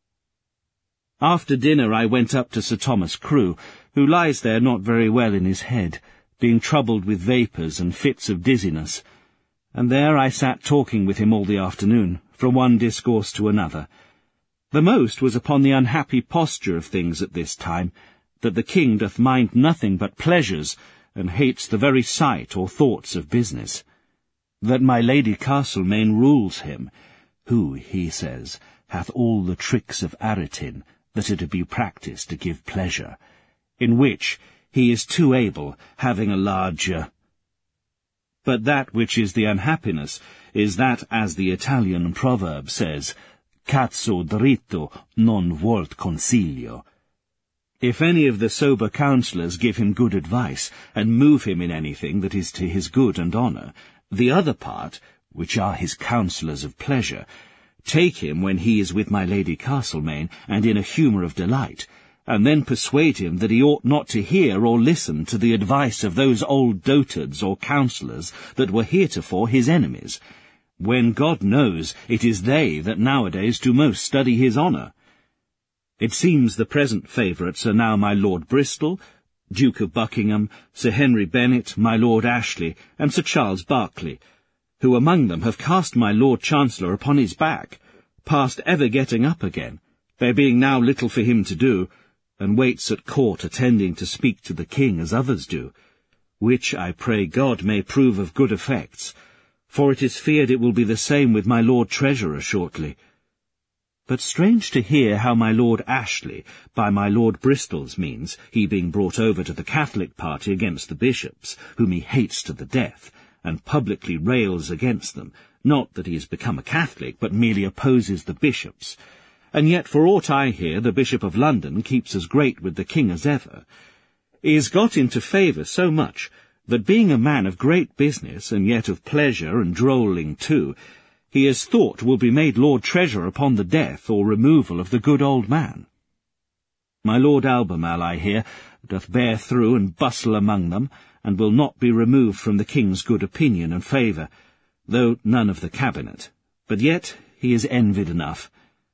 After dinner I went up to Sir Thomas Crewe, who lies there not very well in his head, being troubled with vapours and fits of dizziness, and there I sat talking with him all the afternoon, from one discourse to another. The most was upon the unhappy posture of things at this time, that the king doth mind nothing but pleasures, and hates the very sight or thoughts of business. That my Lady Castlemaine rules him, who, he says, hath all the tricks of Aretin that are to be practised to give pleasure, in which he is too able, having a larger... But that which is the unhappiness is that, as the Italian proverb says, cazzo dritto non vuol consiglio. If any of the sober counsellors give him good advice, and move him in anything that is to his good and honour, the other part, which are his counsellors of pleasure, take him when he is with my Lady Castlemaine, and in a humour of delight, and then persuade him that he ought not to hear or listen to the advice of those old dotards or counsellors that were heretofore his enemies, when God knows it is they that nowadays do most study his honour. It seems the present favourites are now my Lord Bristol, Duke of Buckingham, Sir Henry Bennet, my Lord Ashley, and Sir Charles Berkeley, who among them have cast my Lord Chancellor upon his back, past ever getting up again, there being now little for him to do, and waits at court attending to speak to the king as others do, which I pray God may prove of good effects, for it is feared it will be the same with my Lord Treasurer shortly. But strange to hear how my Lord Ashley, by my Lord Bristol's means, he being brought over to the Catholic party against the bishops, whom he hates to the death, and publicly rails against them, not that he has become a Catholic, but merely opposes the bishops, and yet for aught I hear the Bishop of London keeps as great with the king as ever, is got into favour so much, that being a man of great business, and yet of pleasure and drolling too, he is thought will be made Lord Treasurer upon the death or removal of the good old man. My Lord Albemarle, I hear, doth bear through and bustle among them, and will not be removed from the king's good opinion and favour, though none of the cabinet, but yet he is envied enough.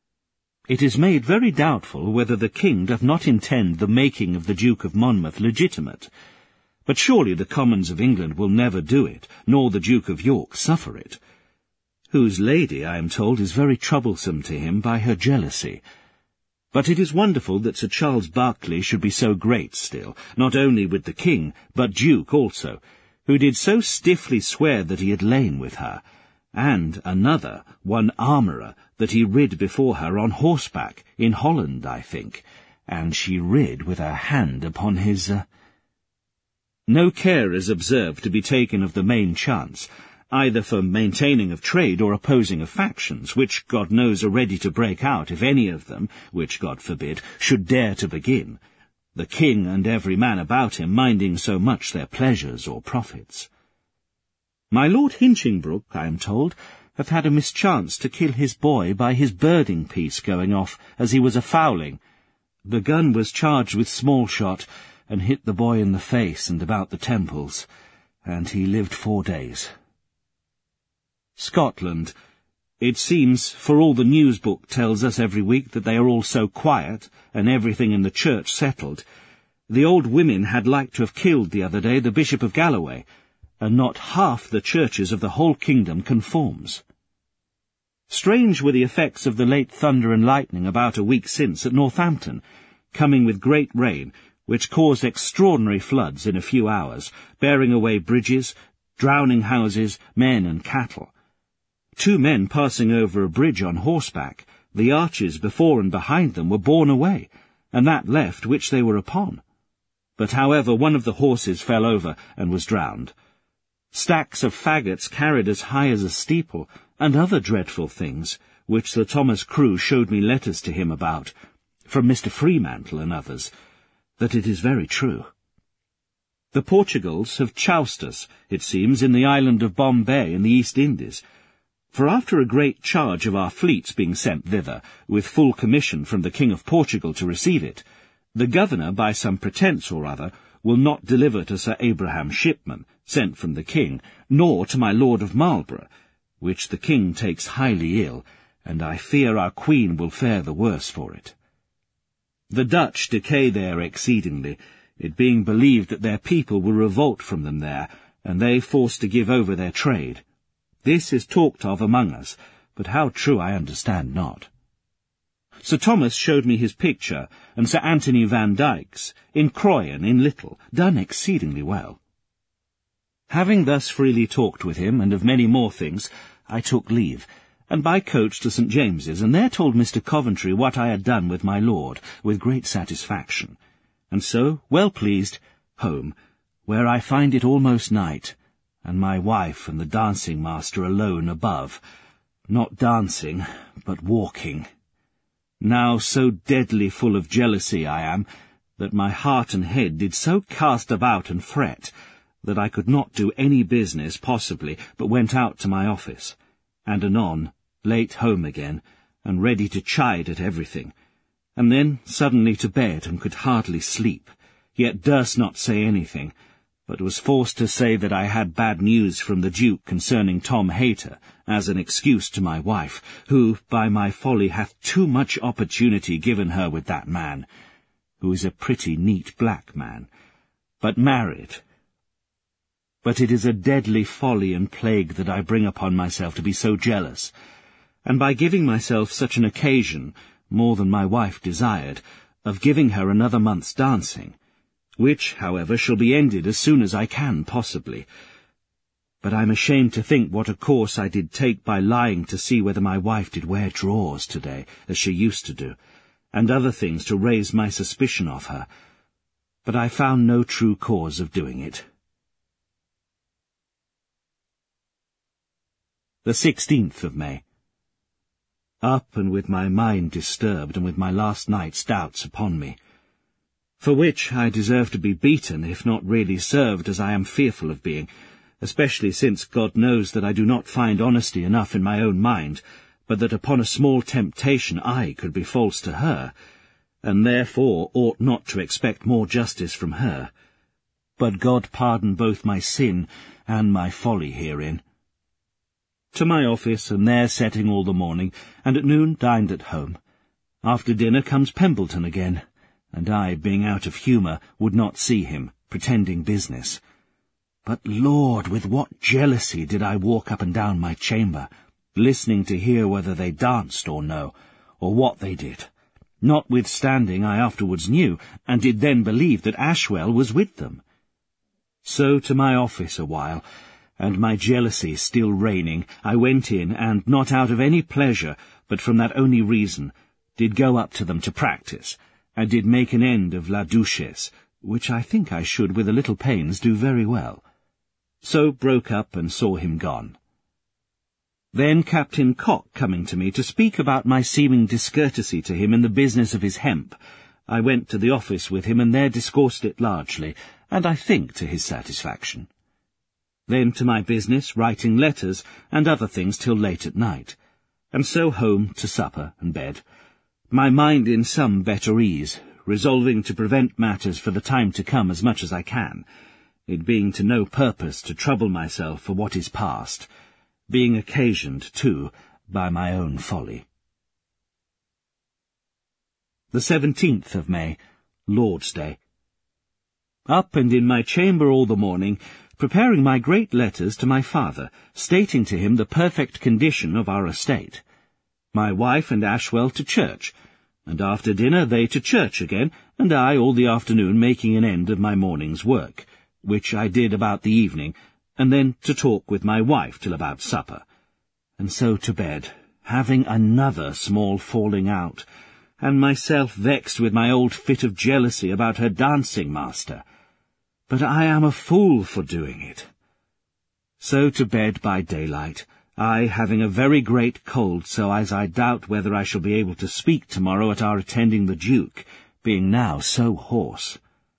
It is made very doubtful whether the king doth not intend the making of the Duke of Monmouth legitimate, but surely the Commons of England will never do it, nor the Duke of York suffer it, whose lady, I am told, is very troublesome to him by her jealousy. But it is wonderful that Sir Charles Berkeley should be so great still, not only with the king, but Duke also, who did so stiffly swear that he had lain with her, and another, one armourer, that he rid before her on horseback, in Holland, I think, and she rid with her hand upon his... Uh... No care is observed to be taken of the main chance, either for maintaining of trade or opposing of factions, which God knows are ready to break out if any of them, which God forbid, should dare to begin, the king and every man about him minding so much their pleasures or profits. My Lord Hinchingbroke, I am told, hath had a mischance to kill his boy by his birding piece going off as he was a-fowling. The gun was charged with small shot, and hit the boy in the face and about the temples, and he lived four days. Scotland. It seems, for all the news book tells us every week that they are all so quiet, and everything in the church settled, the old women had like to have killed the other day the Bishop of Galloway, and not half the churches of the whole kingdom conforms. Strange were the effects of the late thunder and lightning about a week since at Northampton, coming with great rain, which caused extraordinary floods in a few hours, bearing away bridges, drowning houses, men and cattle. Two men passing over a bridge on horseback, the arches before and behind them were borne away, and that left which they were upon. But however one of the horses fell over and was drowned. Stacks of faggots carried as high as a steeple, and other dreadful things, which Sir Thomas Crew showed me letters to him about, from Mister Freemantle and others, that it is very true. The Portugals have choused us, it seems, in the island of Bombay in the East Indies, for after a great charge of our fleets being sent thither, with full commission from the King of Portugal to receive it, the governor, by some pretence or other, will not deliver to Sir Abraham Shipman, sent from the king, nor to my Lord of Marlborough, which the king takes highly ill, and I fear our queen will fare the worse for it. The Dutch decay there exceedingly, it being believed that their people will revolt from them there, and they forced to give over their trade. This is talked of among us, but how true I understand not. Sir Thomas showed me his picture, and Sir Anthony Van Dyck's, in Croyan in Little, done exceedingly well. Having thus freely talked with him, and of many more things, I took leave, and by coach to St James's, and there told Mister Coventry what I had done with my lord, with great satisfaction, and so, well pleased, home, where I find it almost night, and my wife and the dancing-master alone above, not dancing, but walking. Now so deadly full of jealousy I am, that my heart and head did so cast about and fret, that I could not do any business possibly, but went out to my office, and anon, late home again, and ready to chide at everything, and then suddenly to bed, and could hardly sleep, yet durst not say anything, but was forced to say that I had bad news from the Duke concerning Tom Hayter, as an excuse to my wife, who, by my folly, hath too much opportunity given her with that man, who is a pretty neat black man, but married. But it is a deadly folly and plague that I bring upon myself to be so jealous, and by giving myself such an occasion, more than my wife desired, of giving her another month's dancing, which, however, shall be ended as soon as I can possibly. But I'm ashamed to think what a course I did take by lying to see whether my wife did wear drawers to-day, as she used to do, and other things to raise my suspicion of her. But I found no true cause of doing it. The sixteenth of May. Up and with my mind disturbed, and with my last night's doubts upon me, for which I deserve to be beaten, if not really served, as I am fearful of being, especially since God knows that I do not find honesty enough in my own mind, but that upon a small temptation I could be false to her, and therefore ought not to expect more justice from her. But God pardon both my sin and my folly herein. To my office, and there setting all the morning, and at noon dined at home. After dinner comes Pembleton again, and I, being out of humour, would not see him, pretending business. But, Lord, with what jealousy did I walk up and down my chamber, listening to hear whether they danced or no, or what they did, notwithstanding I afterwards knew, and did then believe that Ashwell was with them. So to my office a while, and my jealousy still reigning, I went in, and not out of any pleasure, but from that only reason, did go up to them to practice, and did make an end of La Duchesse, which I think I should with a little pains do very well. So broke up and saw him gone. Then Captain Cock coming to me to speak about my seeming discourtesy to him in the business of his hemp, I went to the office with him, and there discoursed it largely, and I think to his satisfaction. Then to my business, writing letters, and other things till late at night, and so home to supper and bed, my mind in some better ease, resolving to prevent matters for the time to come as much as I can, it being to no purpose to trouble myself for what is past, being occasioned, too, by my own folly. The seventeenth of May, Lord's Day. Up and in my chamber all the morning, preparing my great letters to my father, stating to him the perfect condition of our estate, my wife and Ashwell to church, and after dinner they to church again, and I all the afternoon making an end of my morning's work, which I did about the evening, and then to talk with my wife till about supper, and so to bed, having another small falling out, and myself vexed with my old fit of jealousy about her dancing master. But I am a fool for doing it. So to bed by daylight, I having a very great cold, so as I doubt whether I shall be able to speak tomorrow at our attending the Duke, being now so hoarse.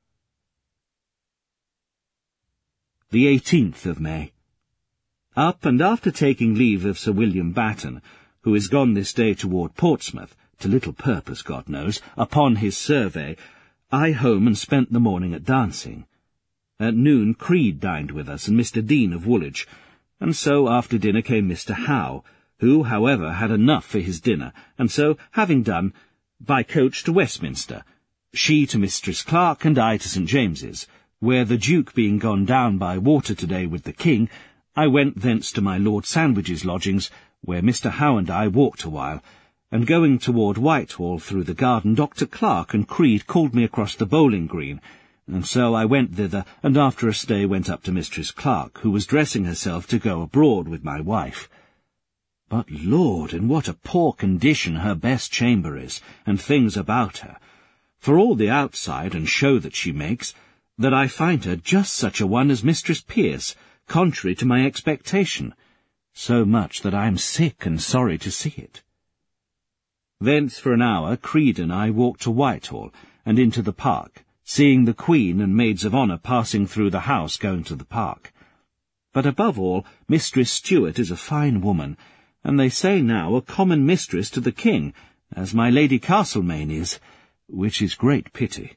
The eighteenth of May. Up, and after taking leave of Sir William Batten, who is gone this day toward Portsmouth, to little purpose, God knows, upon his survey, I home and spent the morning at dancing. At noon Creed dined with us, and Mister Dean of Woolwich, and so after dinner came Mister Howe, who, however, had enough for his dinner, and so, having done, by coach to Westminster, she to Mistress Clark, and I to St James's, where the Duke being gone down by water to-day with the King, I went thence to my Lord Sandwich's lodgings, where Mister Howe and I walked a while, and going toward Whitehall through the garden, Doctor Clark and Creed called me across the bowling green, and so I went thither, and after a stay went up to Mistress Clark, who was dressing herself to go abroad with my wife. But, Lord, in what a poor condition her best chamber is, and things about her, for all the outside and show that she makes, that I find her just such a one as Mistress Pearce, contrary to my expectation, so much that I am sick and sorry to see it. Thence for an hour Creed and I walked to Whitehall, and into the park, seeing the Queen and maids of honour passing through the house going to the park. But above all, Mistress Stuart is a fine woman, and they say now a common mistress to the King, as my Lady Castlemaine is, which is great pity.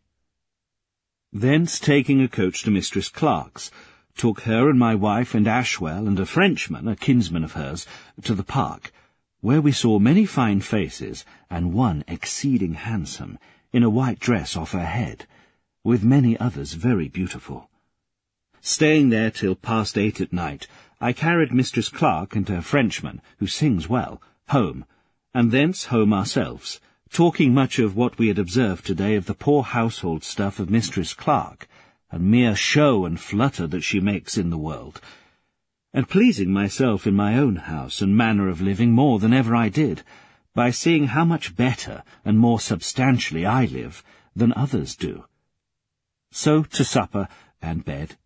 Thence taking a coach to Mistress Clark's, took her and my wife and Ashwell and a Frenchman, a kinsman of hers, to the park, where we saw many fine faces, and one exceeding handsome, in a white dress off her head, with many others very beautiful. Staying there till past eight at night, I carried Mistress Clark and her Frenchman, who sings well, home, and thence home ourselves, talking much of what we had observed to-day of the poor household stuff of Mistress Clark, and mere show and flutter that she makes in the world, and pleasing myself in my own house and manner of living more than ever I did, by seeing how much better and more substantially I live than others do. So to supper and bed.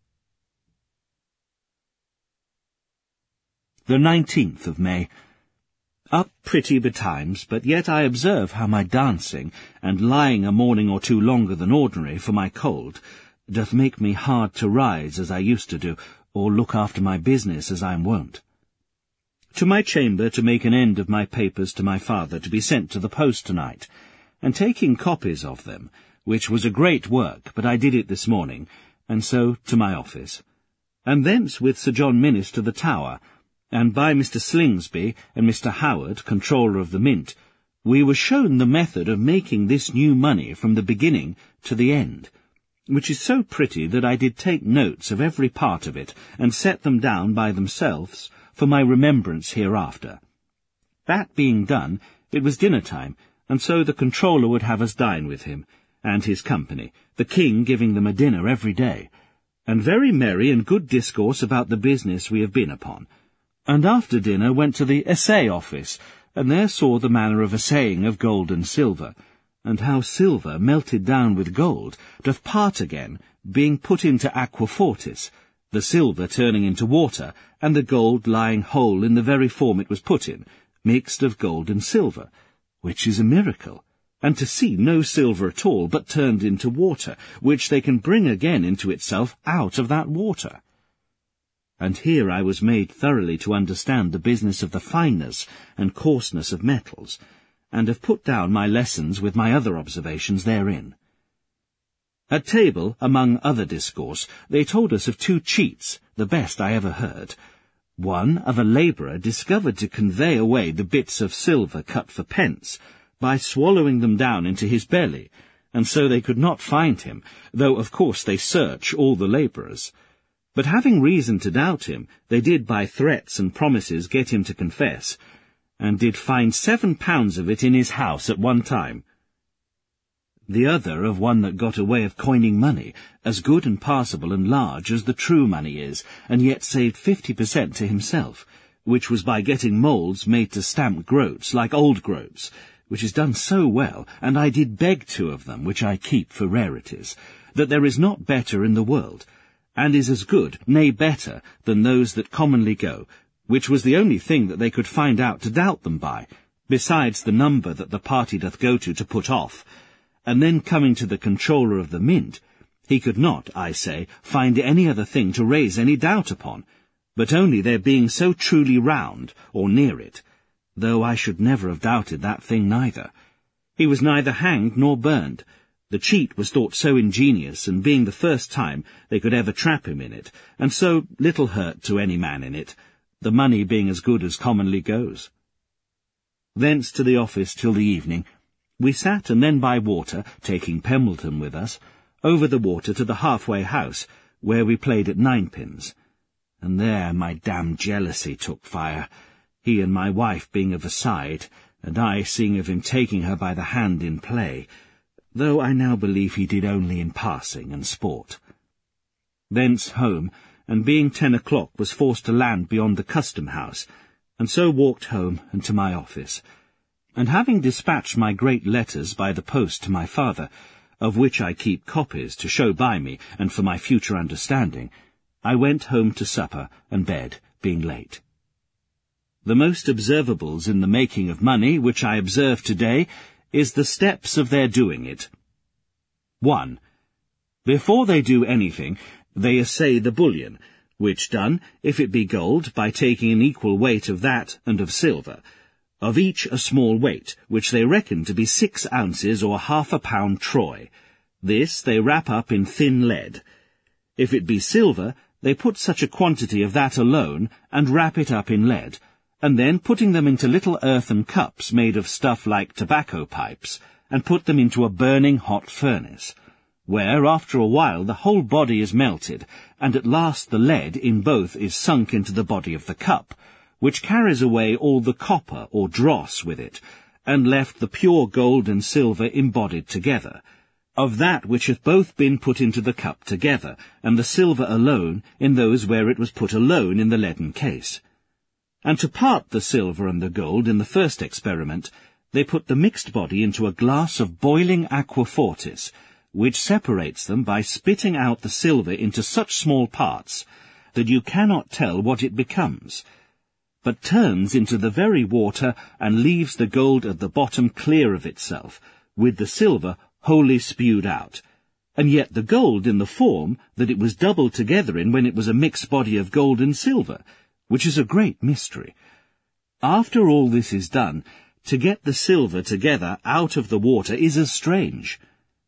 The nineteenth of May. Up pretty betimes, but yet I observe how my dancing, and lying a morning or two longer than ordinary for my cold, doth make me hard to rise as I used to do, or look after my business as I am wont. To my chamber to make an end of my papers to my father to be sent to the post tonight, and taking copies of them, which was a great work, but I did it this morning, and so to my office, and thence with Sir John Minnis to the Tower, and by Mister Slingsby and Mister Howard, Controller of the Mint, we were shown the method of making this new money from the beginning to the end, which is so pretty that I did take notes of every part of it, and set them down by themselves for my remembrance hereafter. That being done, it was dinner-time, and so the Controller would have us dine with him, and his company, the King giving them a dinner every day, and very merry and good discourse about the business we have been upon, and after dinner went to the assay office, and there saw the manner of assaying of gold and silver, and how silver melted down with gold doth part again, being put into aqua fortis, the silver turning into water, and the gold lying whole in the very form it was put in, mixed of gold and silver, which is a miracle, and to see no silver at all, but turned into water, which they can bring again into itself out of that water. And here I was made thoroughly to understand the business of the fineness and coarseness of metals, and have put down my lessons with my other observations therein. At table, among other discourse, they told us of two cheats, the best I ever heard. One of a labourer discovered to convey away the bits of silver cut for pence, by swallowing them down into his belly, and so they could not find him, though of course they search all the labourers. But having reason to doubt him, they did by threats and promises get him to confess, and did find seven pounds of it in his house at one time. The other of one that got a way of coining money, as good and passable and large as the true money is, and yet saved fifty per cent to himself, which was by getting moulds made to stamp groats like old groats, which is done so well, and I did beg two of them, which I keep for rarities, that there is not better in the world, and is as good, nay better, than those that commonly go, which was the only thing that they could find out to doubt them by, besides the number that the party doth go to to put off. And then coming to the controller of the mint, he could not, I say, find any other thing to raise any doubt upon, but only their being so truly round, or near it, though I should never have doubted that thing neither. He was neither hanged nor burned. The cheat was thought so ingenious, and being the first time they could ever trap him in it, and so little hurt to any man in it, the money being as good as commonly goes. Thence to the office till the evening. We sat, and then by water, taking Pembleton with us, over the water to the halfway house, where we played at ninepins. And there my damned jealousy took fire, he and my wife being of a side, and I seeing of him taking her by the hand in play, though I now believe he did only in passing and sport. Thence home, and being ten o'clock was forced to land beyond the custom-house, and so walked home and to my office. And having dispatched my great letters by the post to my father, of which I keep copies to show by me and for my future understanding, I went home to supper and bed, being late. The most observables in the making of money, which I observe today, is the steps of their doing it. One. Before they do anything, they assay the bullion, which done, if it be gold, by taking an equal weight of that and of silver, of each a small weight, which they reckon to be six ounces or half a pound troy. This they wrap up in thin lead. If it be silver, they put such a quantity of that alone, and wrap it up in lead, and then putting them into little earthen cups made of stuff like tobacco pipes, and put them into a burning hot furnace, where after a while the whole body is melted, and at last the lead in both is sunk into the body of the cup, which carries away all the copper or dross with it, and left the pure gold and silver embodied together, of that which hath both been put into the cup together, and the silver alone in those where it was put alone in the leaden case. And to part the silver and the gold in the first experiment, they put the mixed body into a glass of boiling aqua fortis, which separates them by spitting out the silver into such small parts that you cannot tell what it becomes, but turns into the very water and leaves the gold at the bottom clear of itself, with the silver wholly spewed out, and yet the gold in the form that it was doubled together in when it was a mixed body of gold and silver, which is a great mystery. After all this is done, to get the silver together out of the water is as strange.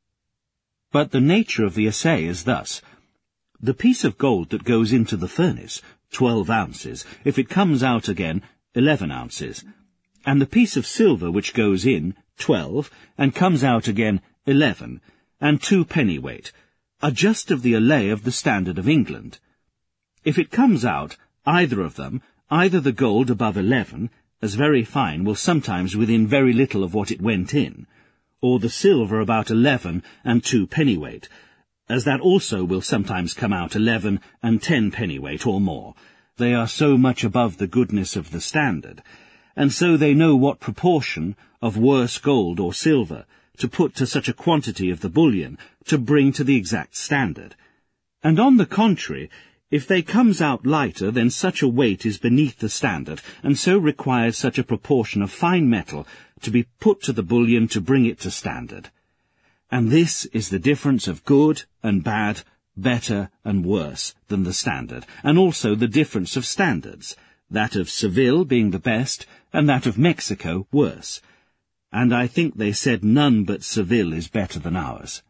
But the nature of the assay is thus. The piece of gold that goes into the furnace, twelve ounces, if it comes out again, eleven ounces, and the piece of silver which goes in, twelve, and comes out again, eleven, and two pennyweight, are just of the allay of the standard of England. If it comes out, either of them, either the gold above eleven, as very fine will sometimes within very little of what it went in, or the silver about eleven and two pennyweight, as that also will sometimes come out eleven and ten pennyweight or more. They are so much above the goodness of the standard, and so they know what proportion of worse gold or silver to put to such a quantity of the bullion to bring to the exact standard. And on the contrary, if they comes out lighter, then such a weight is beneath the standard, and so requires such a proportion of fine metal to be put to the bullion to bring it to standard. And this is the difference of good and bad, better and worse than the standard, and also the difference of standards, that of Seville being the best, and that of Mexico worse. And I think they said none but Seville is better than ours.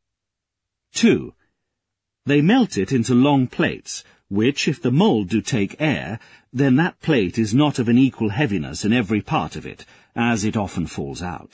Two. They melt it into long plates, which, if the mould do take air, then that plate is not of an equal heaviness in every part of it, as it often falls out.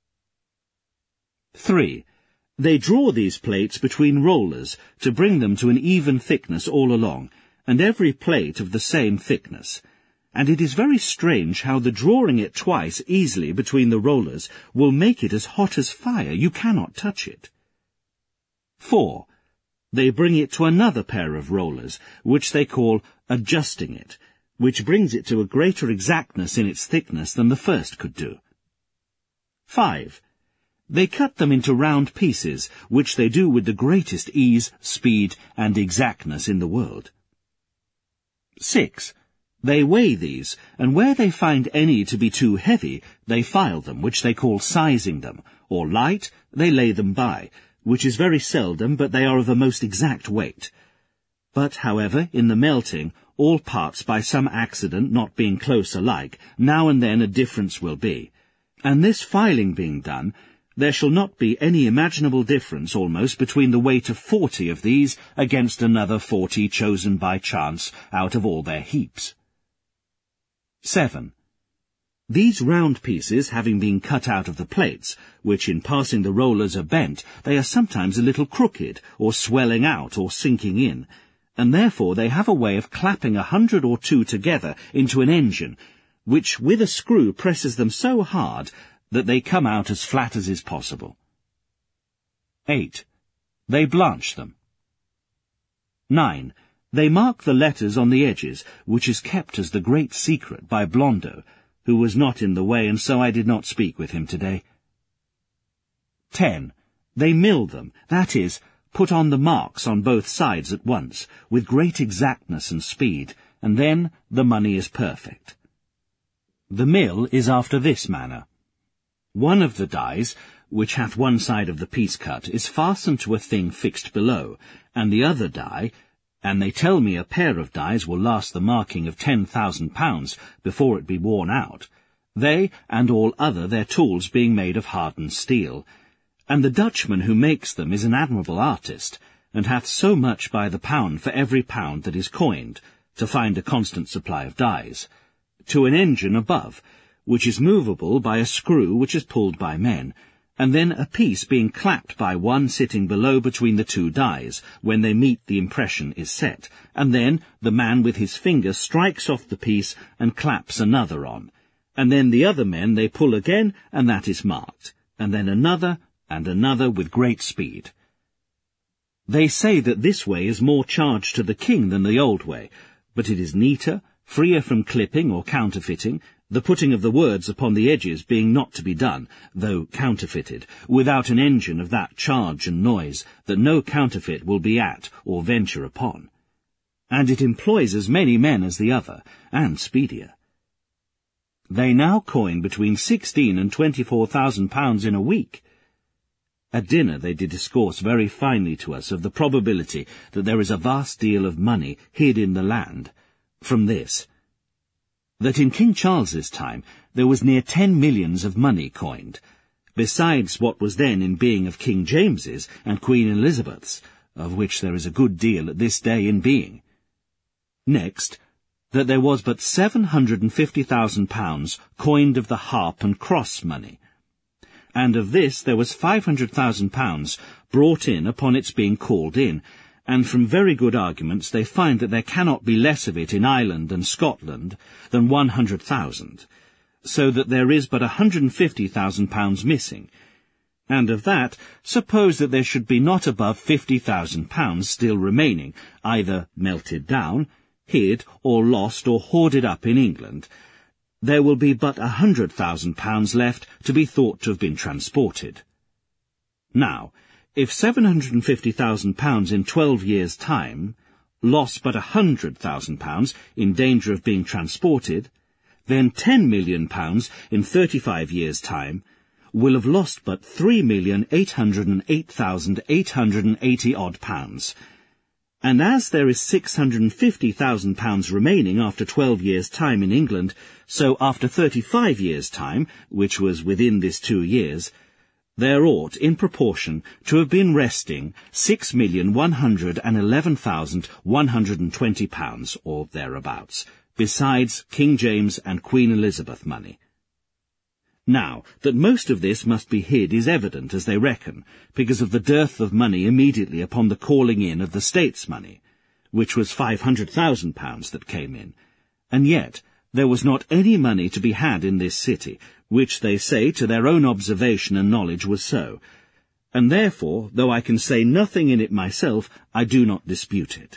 Three. They draw these plates between rollers to bring them to an even thickness all along, and every plate of the same thickness. and it is very strange how the drawing it twice easily between the rollers will make it as hot as fire. You cannot touch it. Four. They bring it to another pair of rollers, which they call adjusting it, which brings it to a greater exactness in its thickness than the first could do. Five. They cut them into round pieces, which they do with the greatest ease, speed, and exactness in the world. Six. They weigh these, and where they find any to be too heavy, they file them, which they call sizing them, or light, they lay them by, which is very seldom, but they are of a most exact weight. But, however, in the melting, all parts by some accident not being close alike, now and then a difference will be. And this filing being done, there shall not be any imaginable difference almost between the weight of forty of these against another forty chosen by chance out of all their heaps. Seven. These round pieces having been cut out of the plates, which in passing the rollers are bent, they are sometimes a little crooked, or swelling out, or sinking in, and therefore they have a way of clapping a hundred or two together into an engine, which with a screw presses them so hard that they come out as flat as is possible. Eight. They blanch them. Nine. They mark the letters on the edges, which is kept as the great secret by Blondeau, who was not in the way, and so I did not speak with him today. Ten. They mill them, that is, put on the marks on both sides at once, with great exactness and speed, and then the money is perfect. The mill is after this manner. One of the dies, which hath one side of the piece cut, is fastened to a thing fixed below, and the other die, and they tell me a pair of dies will last the marking of ten thousand pounds before it be worn out, they and all other their tools being made of hardened steel, and the Dutchman who makes them is an admirable artist, and hath so much by the pound for every pound that is coined, to find a constant supply of dies, to an engine above, which is movable by a screw which is pulled by men, and then a piece being clapped by one sitting below between the two dies, when they meet the impression is set, and then the man with his finger strikes off the piece and claps another on, and then the other men they pull again, and that is marked, and then another and another with great speed. They say that this way is more charge to the king than the old way, but it is neater, freer from clipping or counterfeiting, the putting of the words upon the edges being not to be done, though counterfeited, without an engine of that charge and noise that no counterfeit will be at or venture upon. And it employs as many men as the other, and speedier. They now coin between sixteen and twenty-four thousand pounds in a week. At dinner they did discourse very finely to us of the probability that there is a vast deal of money hid in the land, from this, that in King Charles's time there was near ten millions of money coined, besides what was then in being of King James's and Queen Elizabeth's, of which there is a good deal at this day in being. Next, that there was but seven hundred and fifty thousand pounds coined of the harp and cross money, and of this there was five hundred thousand pounds brought in upon its being called in, and from very good arguments they find that there cannot be less of it in Ireland and Scotland than one hundred thousand, so that there is but a hundred and fifty thousand pounds missing, and of that suppose that there should be not above fifty thousand pounds still remaining, either melted down, hid, or lost, or hoarded up in England, there will be but a hundred thousand pounds left to be thought to have been transported. Now, if seven hundred and fifty thousand pounds in twelve years' time lost but a hundred thousand pounds in danger of being transported, then ten million pounds in thirty-five years' time will have lost but three million eight hundred and eight thousand eight hundred and eighty odd pounds. And as there is six hundred and fifty thousand pounds remaining after twelve years' time in England, so after thirty-five years' time, which was within this two years, there ought, in proportion, to have been resting six million one hundred and eleven thousand one hundred and twenty pounds, or thereabouts, besides King James and Queen Elizabeth money. Now, that most of this must be hid is evident, as they reckon, because of the dearth of money immediately upon the calling in of the States money, which was five hundred thousand pounds that came in, and yet there was not any money to be had in this city, which they say to their own observation and knowledge was so, and therefore, though I can say nothing in it myself, I do not dispute it.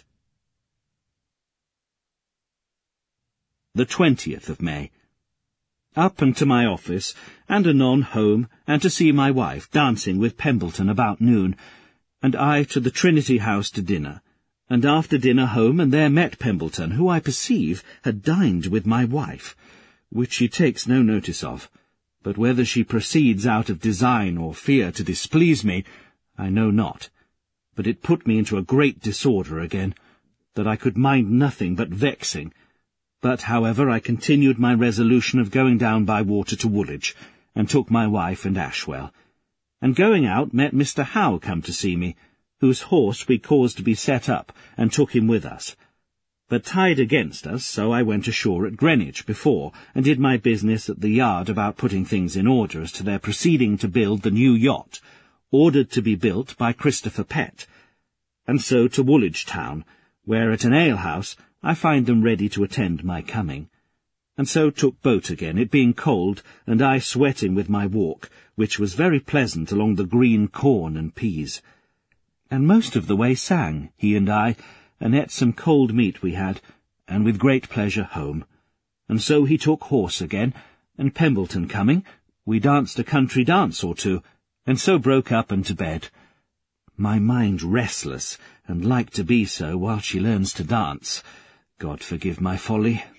The twentieth of May. Up and to my office, and anon home, and to see my wife dancing with Pembleton about noon, and I to the Trinity House to dinner, and after dinner home, and there met Pembleton, who I perceive had dined with my wife, which she takes no notice of, but whether she proceeds out of design or fear to displease me, I know not, but it put me into a great disorder again, that I could mind nothing but vexing. But, however, I continued my resolution of going down by water to Woolwich, and took my wife and Ashwell, and going out met Mister Howe come to see me, whose horse we caused to be set up, and took him with us. But tied against us, so I went ashore at Greenwich before, and did my business at the yard about putting things in order as to their proceeding to build the new yacht, ordered to be built by Christopher Pett, and so to Woolwich town, where at an alehouse I find them ready to attend my coming, and so took boat again, it being cold, and I sweating with my walk, which was very pleasant along the green corn and peas. And most of the way sang, he and I, and ate some cold meat we had, and with great pleasure home. And so he took horse again, and Pembleton coming, we danced a country dance or two, and so broke up and to bed. My mind restless, and like to be so while she learns to dance. God forgive my folly.